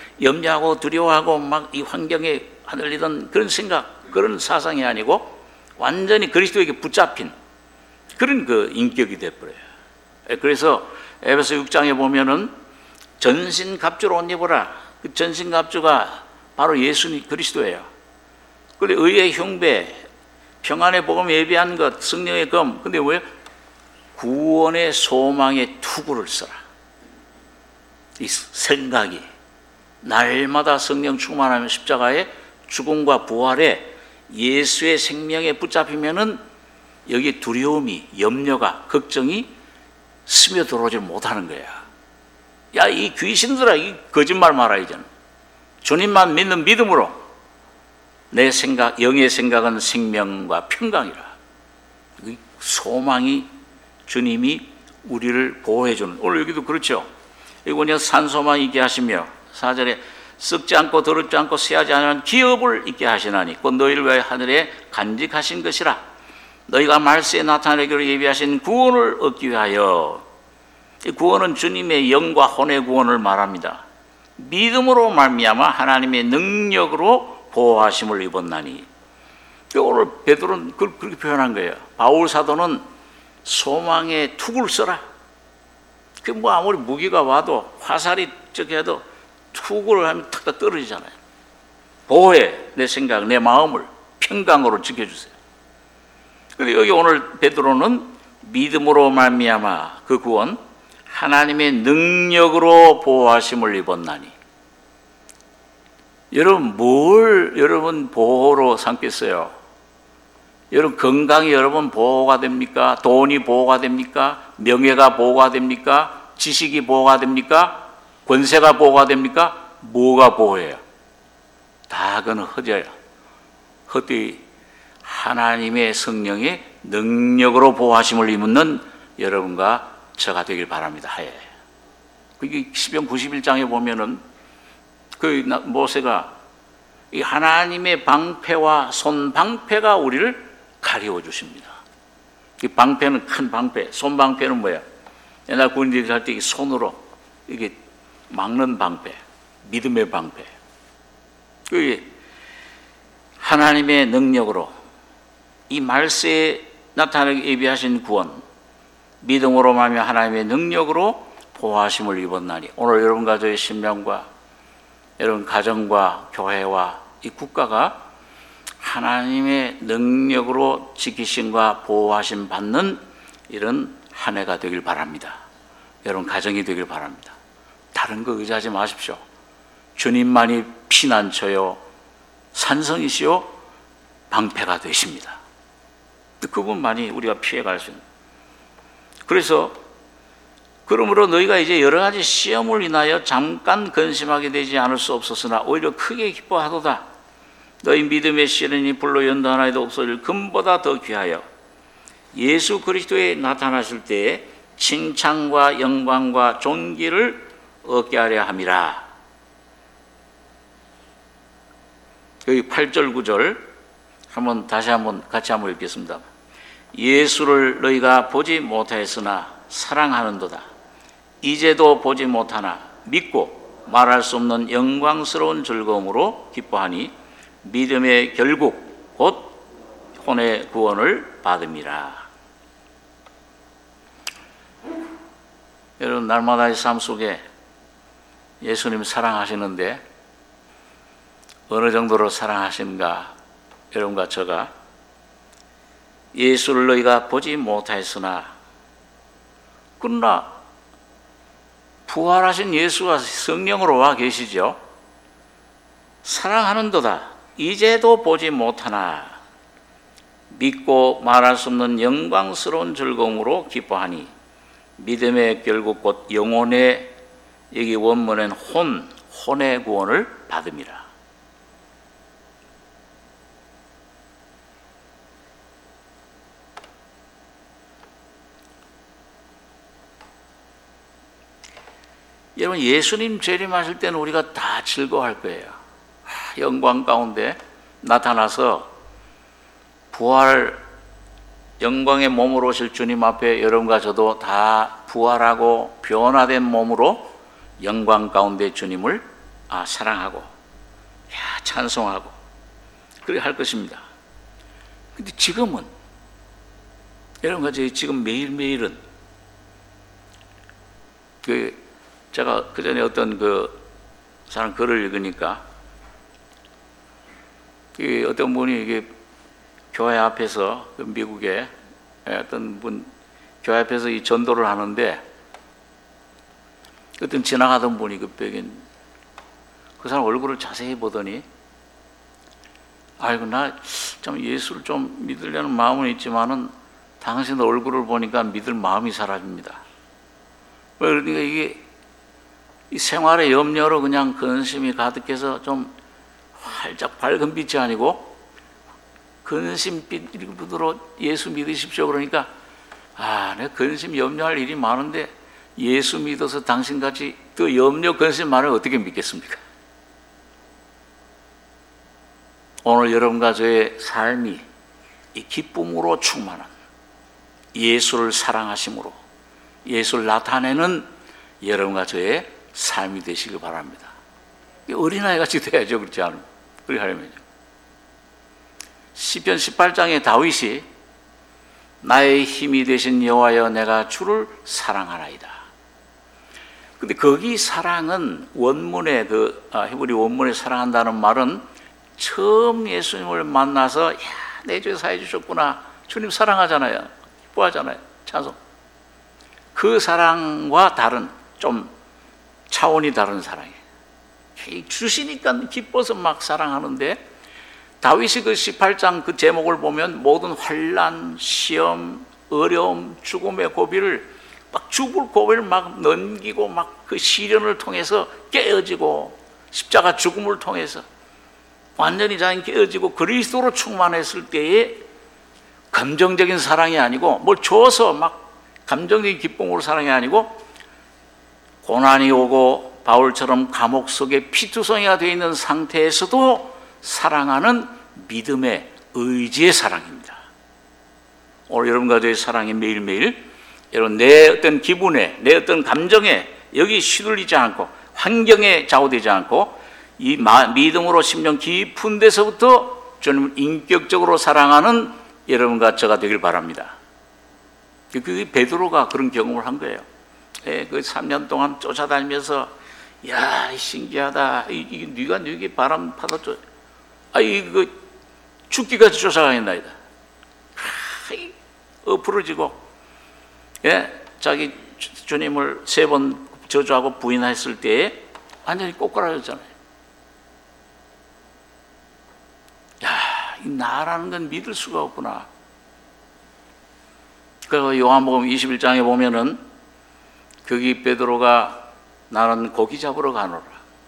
염려하고 두려워하고 막 이 환경에 하늘리던 그런 생각, 그런 사상이 아니고 완전히 그리스도에게 붙잡힌 그런 그 인격이 돼버려요. 그래서 에베소 6장에 보면은 전신갑주로 옷 입어라. 그 전신갑주가 바로 예수님 그리스도예요. 그리고 의의 흉배, 평안의 복음 예비한 것, 성령의 검. 근데 왜? 구원의 소망의 투구를 써라. 이 생각이 날마다 성령 충만하면 십자가의 죽음과 부활에 예수의 생명에 붙잡히면은 여기 두려움이, 염려가, 걱정이 스며들어오지 못하는 거야. 야, 이 귀신들아, 이 거짓말 말아야지. 주님만 믿는 믿음으로 내 생각, 영의 생각은 생명과 평강이라. 이 소망이 주님이 우리를 보호해주는. 오늘 여기도 그렇죠. 이거는 산소만 있게 하시며 4절에 썩지 않고 더럽지 않고 쇠하지 않은 기업을 있게 하시나니 곧 너희를 위하여 하늘에 간직하신 것이라. 너희가 말세에 나타내기로 예비하신 구원을 얻기 위하여. 이 구원은 주님의 영과 혼의 구원을 말합니다. 믿음으로 말미암아 하나님의 능력으로 보호하심을 입었나니. 오늘 베드로는 그렇게 표현한 거예요. 바울 사도는 소망의 투구를 써라. 그 뭐 아무리 무기가 와도 화살이 저기해도 투구를 하면 탁탁 떨어지잖아요. 보호해 내 생각, 내 마음을 평강으로 지켜주세요. 그런데 여기 오늘 베드로는 믿음으로 말미암아 그 구원 하나님의 능력으로 보호하심을 입었나니. 여러분 뭘 여러분 보호로 삼겠어요? 여러분 건강이 여러분 보호가 됩니까? 돈이 보호가 됩니까? 명예가 보호가 됩니까? 지식이 보호가 됩니까? 권세가 보호가 됩니까? 뭐가 보호해요? 다 그건 헛되어요. 헛되이 하나님의 성령의 능력으로 보호하심을 입는 여러분과 저가 되길 바랍니다. 그게 시편 91장에 보면은 그 모세가 이 하나님의 방패와 손 방패가 우리를 가리워 주십니다. 이 방패는 큰 방패, 손 방패는 뭐야? 옛날 군인들이 할 때 손으로 이게 막는 방패, 믿음의 방패. 그 하나님의 능력으로 이 말세에 나타나게 예비하신 구원, 믿음으로 말미암아 하나님의 능력으로 보호하심을 입었나니. 오늘 여러분 가정의 심령과 여러분 가정과 교회와 이 국가가 하나님의 능력으로 지키심과 보호하심 받는 이런 한 해가 되길 바랍니다. 여러분 가정이 되길 바랍니다. 다른 거 의지하지 마십시오. 주님만이 피난처요 산성이시요 방패가 되십니다. 그분만이 우리가 피해갈 수 있는. 그래서 그러므로 너희가 이제 여러 가지 시험을 인하여 잠깐 근심하게 되지 않을 수 없었으나 오히려 크게 기뻐하도다. 너희 믿음의 시련이 불로 연단하여도 없어질 금보다 더 귀하여 예수 그리스도에 나타나실 때에 칭찬과 영광과 존귀를 얻게 하려 함이라. 여기 8절 9절 다시 한번 같이 한번 읽겠습니다. 예수를 너희가 보지 못하였으나 사랑하는도다. 이제도 보지 못하나 믿고 말할 수 없는 영광스러운 즐거움으로 기뻐하니 믿음의 결국 곧 혼의 구원을 받음이라. 여러분 날마다의 삶 속에 예수님 사랑하시는데 어느 정도로 사랑하시는가? 여러분과 저가 예수를 너희가 보지 못하였으나 그러나 부활하신 예수가 성령으로 와 계시죠. 사랑하는도다. 이제도 보지 못하나 믿고 말할 수 없는 영광스러운 즐거움으로 기뻐하니 믿음의 결국 곧 영혼의 여기 원문엔 혼의 구원을 받음이라. 여러분 예수님 재림하실 때는 우리가 다 즐거워할 거예요. 영광 가운데 나타나서 부활 영광의 몸으로 오실 주님 앞에 여러분과 저도 다 부활하고 변화된 몸으로 영광 가운데 주님을 사랑하고 찬송하고 그렇게 할 것입니다. 근데 지금은 여러분과 저희 지금 매일매일은 제가 그 전에 어떤 사람 글을 읽으니까 어떤 분이 이게 교회 앞에서 미국에 어떤 분 교회 앞에서 이 전도를 하는데 어떤 지나가던 분이 그 사람 얼굴을 자세히 보더니 아이고 나 좀 예수를 좀 믿으려는 마음은 있지만은 당신 얼굴을 보니까 믿을 마음이 사라집니다. 그러니까 이게 이 생활의 염려로 그냥 근심이 가득해서 좀 활짝 밝은 빛이 아니고 근심빛으로 예수 믿으십시오. 그러니까 내가 근심 염려할 일이 많은데 예수 믿어서 당신같이 또 염려 근심 많으면 어떻게 믿겠습니까? 오늘 여러분과 저의 삶이 이 기쁨으로 충만한 예수를 사랑하심으로 예수를 나타내는 여러분과 저의 삶이 되시길 바랍니다. 어린아이 같이 돼야죠. 그렇지 않으면. 그렇게 하려면요. 시편 18장에 다윗이 나의 힘이 되신 여호와여 내가 주를 사랑하나이다. 근데 거기 사랑은 원문에 히브리 원문에 사랑한다는 말은 처음 예수님을 만나서 내 죄 사해 주셨구나. 주님 사랑하잖아요. 기뻐하잖아요. 찬송. 그 사랑과 다른 좀 차원이 다른 사랑이에요. 주시니까 기뻐서 막 사랑하는데 다윗이 그 18장 그 제목을 보면 모든 환난, 시험, 어려움, 죽음의 고비를 막 죽을 고비를 막 넘기고 막 그 시련을 통해서 깨어지고 십자가 죽음을 통해서 완전히 자기 깨어지고 그리스도로 충만했을 때에 감정적인 사랑이 아니고 뭘 줘서 막 감정적인 기쁨으로 사랑이 아니고 고난이 오고 바울처럼 감옥 속에 피투성이가 되어 있는 상태에서도 사랑하는 믿음의 의지의 사랑입니다. 오늘 여러분과 저의 사랑이 매일매일 여러분 내 어떤 기분에 내 어떤 감정에 여기 휘둘리지 않고 환경에 좌우되지 않고 이 믿음으로 심령 깊은 데서부터 주님을 인격적으로 사랑하는 여러분과 저가 되길 바랍니다. 그 베드로가 그런 경험을 한 거예요. 그 3년 동안 쫓아다니면서 야 신기하다. 이게 네가 너에게 바람 파다 이거 죽기까지 쫓아가겠나이다. 엎으러지고 자기 주님을 3번 저주하고 부인했을 때에 완전히 꼬꾸라졌잖아요. 이 나라는 건 믿을 수가 없구나. 그리고 요한복음 21장에 보면은 거기 베드로가 나는 고기 잡으러 가노라.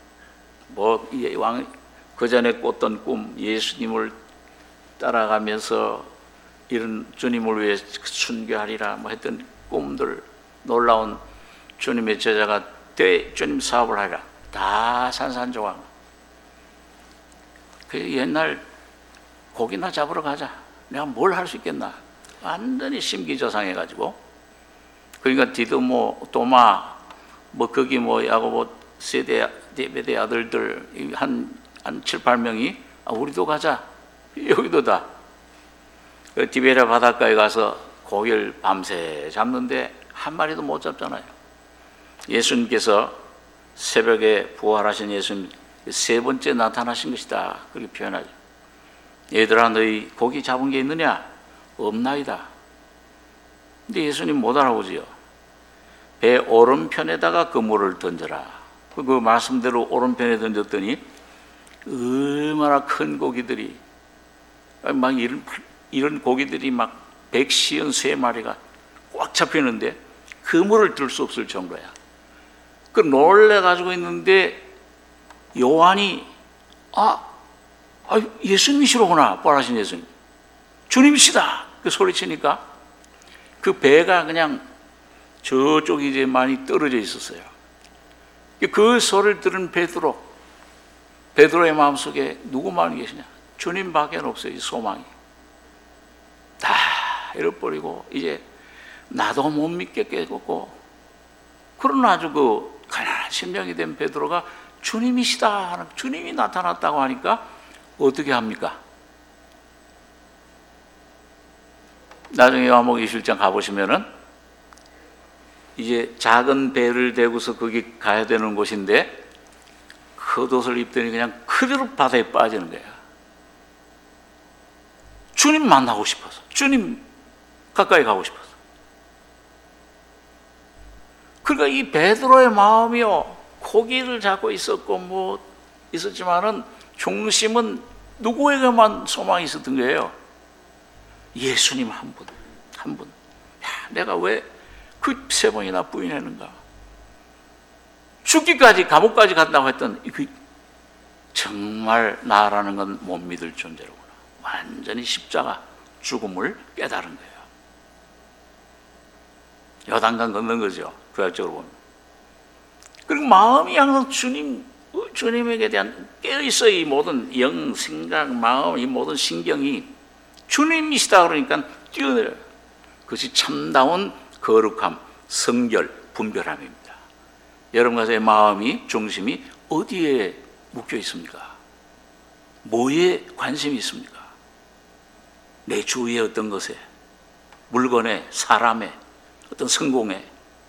그 전에 꿨던 꿈, 예수님을 따라가면서 이런 주님을 위해 순교하리라 했던 꿈들, 놀라운 주님의 제자가 주님 사업을 하리라. 다 산산조각. 그 옛날 고기나 잡으러 가자. 내가 뭘 할 수 있겠나. 완전히 심기저상해가지고. 그러니까 디드모, 도마, 거기 야고보 세베대 아들들 한 7, 8명이 우리도 가자. 여기도다. 그 디베랴 바닷가에 가서 고기를 밤새 잡는데 한 마리도 못 잡잖아요. 예수님께서 새벽에 부활하신 예수님 3번째 나타나신 것이다. 그렇게 표현하죠. 얘들아 너희 고기 잡은 게 있느냐? 없나이다. 근데 예수님 못 알아보지요. 배 오른편에다가 그물을 던져라. 그 말씀대로 오른편에 던졌더니 얼마나 큰 고기들이 막 이런 고기들이 막 153마리가 꽉 잡히는데 그물을 들 수 없을 정도야. 그 놀래가지고 있는데 요한이 예수님이시로구나. 부활하신 예수님. 주님이시다. 그 소리치니까 그 배가 그냥 저쪽이 이제 많이 떨어져 있었어요. 그 소리를 들은 베드로의 마음속에 누구만 계시냐? 주님밖에 없어요. 이 소망이. 다 잃어버리고 이제 나도 못 믿겠고 그러나 아주 가난한 심령이 된 베드로가 주님이시다. 주님이 나타났다고 하니까 어떻게 합니까? 나중에 요한복음 20장 가보시면은 이제 작은 배를 대고서 거기 가야 되는 곳인데 겉옷을 입더니 그냥 그대로 바다에 빠지는 거야. 주님 만나고 싶어서, 주님 가까이 가고 싶어서. 그러니까 이 베드로의 마음이요, 고기를 잡고 있었고 뭐 있었지만은 중심은 누구에게만 소망이 있었던 거예요? 예수님 한 분, 한 분. 야, 내가 왜 그 3번이나 부인했는가? 죽기까지, 감옥까지 간다고 했던 그 정말 나라는 건 못 믿을 존재로구나. 완전히 십자가 죽음을 깨달은 거예요. 요단강 건넌 거죠, 구약적으로 보면. 그리고 마음이 항상 주님에게 대한 깨어있어. 이 모든 영, 생각, 마음, 이 모든 신경이 주님이시다 그러니까 뛰어내려요. 그것이 참다운 거룩함, 성결, 분별함입니다. 여러분의 마음이, 중심이 어디에 묶여 있습니까? 뭐에 관심이 있습니까? 내 주위의 어떤 것에, 물건에, 사람에, 어떤 성공에.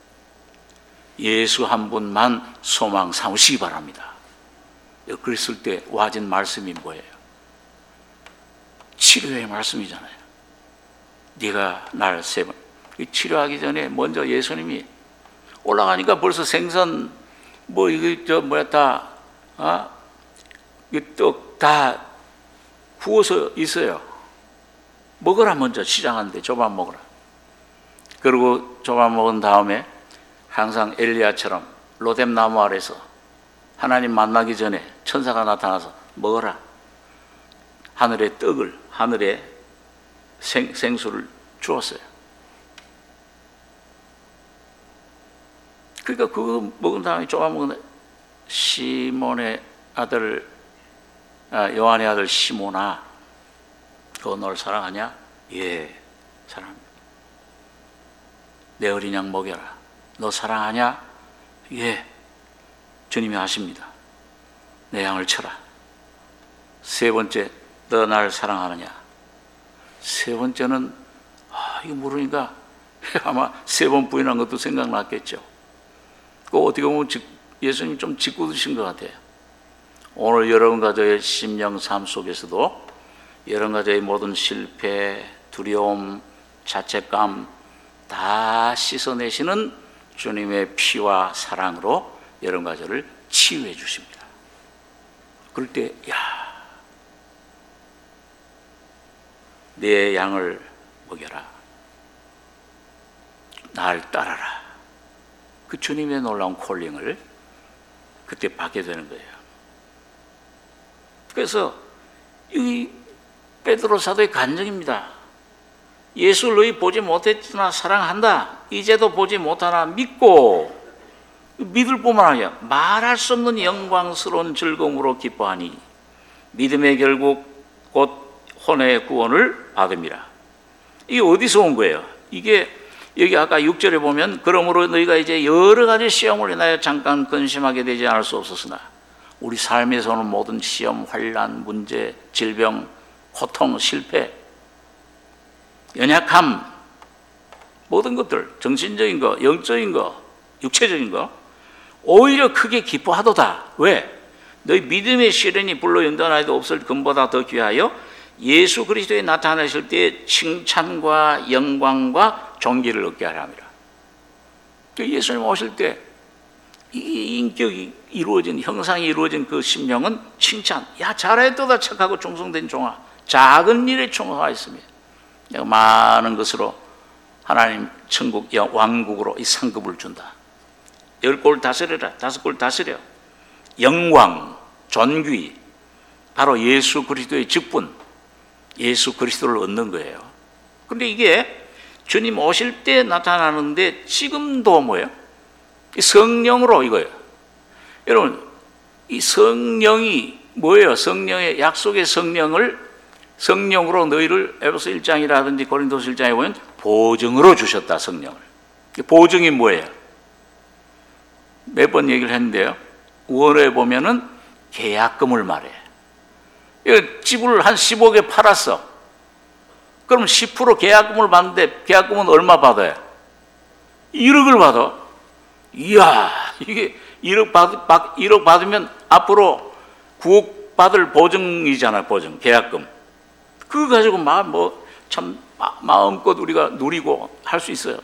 예수 한 분만 소망 삼으시기 바랍니다. 그랬을 때 와진 말씀이 뭐예요? 치료의 말씀이잖아요. 네가 날 3번. 치료하기 전에 먼저 예수님이 올라가니까 벌써 생선 뭐 이거 저 뭐야 다 떡 다 구워서 있어요. 먹어라. 먼저 시장하는데 조반 먹어라. 그리고 조반 먹은 다음에 항상 엘리야처럼 로뎀 나무 아래서 하나님 만나기 전에 천사가 나타나서 먹어라. 하늘의 떡을, 하늘의 생수를 주었어요. 그러니까 그거 먹은 다음에 조금 먹은 시몬의 아들, 요한의 아들 시몬아, 그거 널 사랑하냐? 예, 사랑합니다. 내 어린 양 먹여라. 너 사랑하냐? 예, 주님이 아십니다. 내 양을 쳐라. 3번째, 너 날 사랑하느냐? 3번째는 이거 모르니까 아마 3번 부인한 것도 생각났겠죠. 그 어떻게 보면 예수님이 좀 짓궂으신 것 같아요. 오늘 여러분 가정의 심령 삶 속에서도 여러분 가정의 모든 실패, 두려움, 자책감 다 씻어내시는 주님의 피와 사랑으로 여러분 가정을 치유해 주십니다. 그럴 때 내 양을 먹여라. 날 따라라. 그 주님의 놀라운 콜링을 그때 받게 되는 거예요. 그래서 이 베드로 사도의 간증입니다. 예수를 너희 보지 못했으나 사랑한다. 이제도 보지 못하나 믿고, 믿을 뿐만 아니라 말할 수 없는 영광스러운 즐거움으로 기뻐하니 믿음의 결국 곧 혼의 구원을 받음이라. 이게 어디서 온 거예요? 이게 여기 아까 6절에 보면 그러므로 너희가 이제 여러 가지 시험을 인하여 잠깐 근심하게 되지 않을 수 없었으나 우리 삶에서 오는 모든 시험, 환난, 문제, 질병, 고통, 실패, 연약함, 모든 것들, 정신적인 거, 영적인 거, 육체적인 거 오히려 크게 기뻐하도다. 왜? 너희 믿음의 시련이 불로 연단하여도 없을 금보다 더 귀하여 예수 그리스도에 나타나실 때 칭찬과 영광과 존귀를 얻게 하려 함이라. 예수님 오실 때 이 인격이 이루어진, 형상이 이루어진 그 심령은 칭찬. 야, 잘했도다 착하고 충성된 종아. 작은 일에 충성하였으며 내가 많은 것으로 하나님 천국 왕국으로 이 상급을 준다. 10골 다스려라. 5골 다스려. 영광, 존귀, 바로 예수 그리스도의 직분, 예수 그리스도를 얻는 거예요. 그런데 이게 주님 오실 때 나타나는데 지금도 뭐예요? 성령으로 이거예요. 여러분, 이 성령이 뭐예요? 성령의 약속의 성령으로 너희를 에베소 1장이라든지 고린도서 1장에 보면 보증으로 주셨다. 성령을. 보증이 뭐예요? 몇 번 얘기를 했는데요. 원어에 보면은 계약금을 말해. 집을 한 15개 팔았어. 그럼 10% 계약금을 받는데 계약금은 얼마 받아요? 1억을 받아. 이야, 이게 1억 받으면 앞으로 9억 받을 보증이잖아요, 보증, 계약금. 그거 가지고 마음껏 우리가 누리고 할 수 있어요.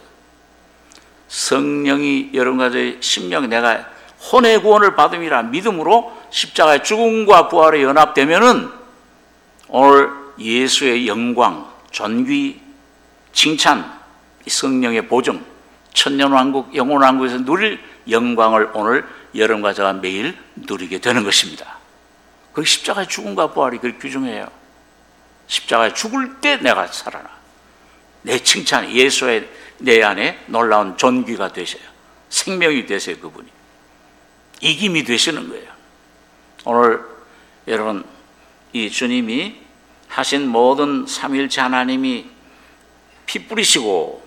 성령이 여러 가지 심령, 내가 혼의 구원을 받음이라 믿음으로 십자가의 죽음과 부활에 연합되면은 오늘 예수의 영광, 존귀, 칭찬, 성령의 보증, 천년왕국, 영원왕국에서 누릴 영광을 오늘 여러분과 제가 매일 누리게 되는 것입니다. 그 십자가의 죽음과 부활이 그 규정이에요. 십자가에 죽을 때 내가 살아나. 내 칭찬, 예수의 내 안에 놀라운 존귀가 되셔요. 생명이 되세요, 그분이. 이김이 되시는 거예요. 오늘 여러분, 이 주님이 하신 모든 삼위일체 하나님이 피 뿌리시고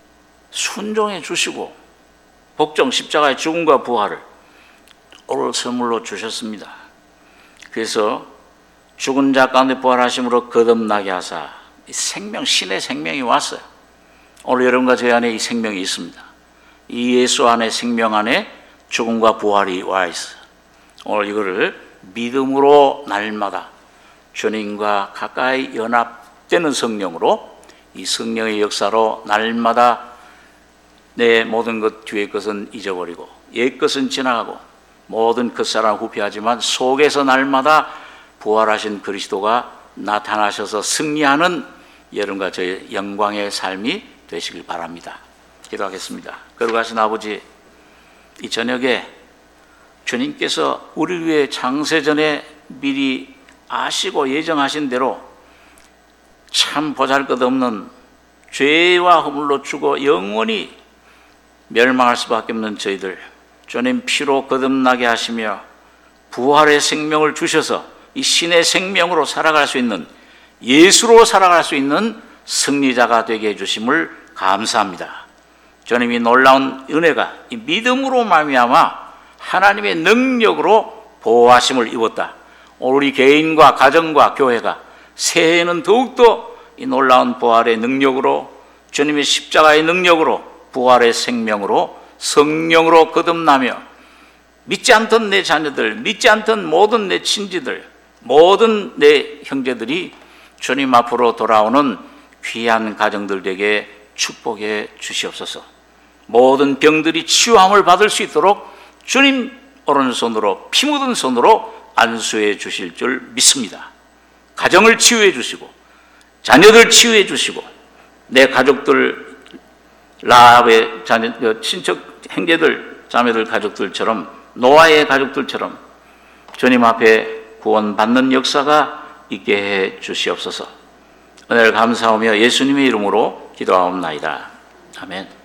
순종해 주시고 복종 십자가의 죽음과 부활을 오늘 선물로 주셨습니다. 그래서 죽은 자 가운데 부활하심으로 거듭나게 하사 생명, 신의 생명이 왔어요. 오늘 여러분과 제 안에 이 생명이 있습니다. 이 예수 안에, 생명 안에 죽음과 부활이 와 있어요. 오늘 이거를 믿음으로 날마다 주님과 가까이 연합되는 성령으로, 이 성령의 역사로 날마다 내 모든 것, 뒤의 것은 잊어버리고 옛 것은 지나가고 모든 겉사람 후피하지만 속에서 날마다 부활하신 그리스도가 나타나셔서 승리하는 여러분과 저의 영광의 삶이 되시길 바랍니다. 기도하겠습니다. 거룩하신 아버지, 이 저녁에 주님께서 우리를 위해 창세전에 미리 아시고 예정하신 대로 참 보잘것없는 죄와 허물로 죽어 영원히 멸망할 수밖에 없는 저희들, 주님 피로 거듭나게 하시며 부활의 생명을 주셔서 이 신의 생명으로 살아갈 수 있는, 예수로 살아갈 수 있는 승리자가 되게 해주심을 감사합니다. 주님이 놀라운 은혜가 이 믿음으로 말미암아 하나님의 능력으로 보호하심을 입었다. 우리 개인과 가정과 교회가 새해에는 더욱더 이 놀라운 부활의 능력으로, 주님의 십자가의 능력으로, 부활의 생명으로, 성령으로 거듭나며 믿지 않던 내 자녀들, 믿지 않던 모든 내 친지들, 모든 내 형제들이 주님 앞으로 돌아오는 귀한 가정들에게 축복해 주시옵소서. 모든 병들이 치유함을 받을 수 있도록 주님 오른손으로, 피 묻은 손으로 안수해 주실 줄 믿습니다. 가정을 치유해 주시고 자녀들 치유해 주시고 내 가족들, 라합의 자녀, 친척, 형제들, 자매들 가족들처럼, 노아의 가족들처럼 주님 앞에 구원받는 역사가 있게 해 주시옵소서. 은혜를 감사하며 예수님의 이름으로 기도하옵나이다. 아멘.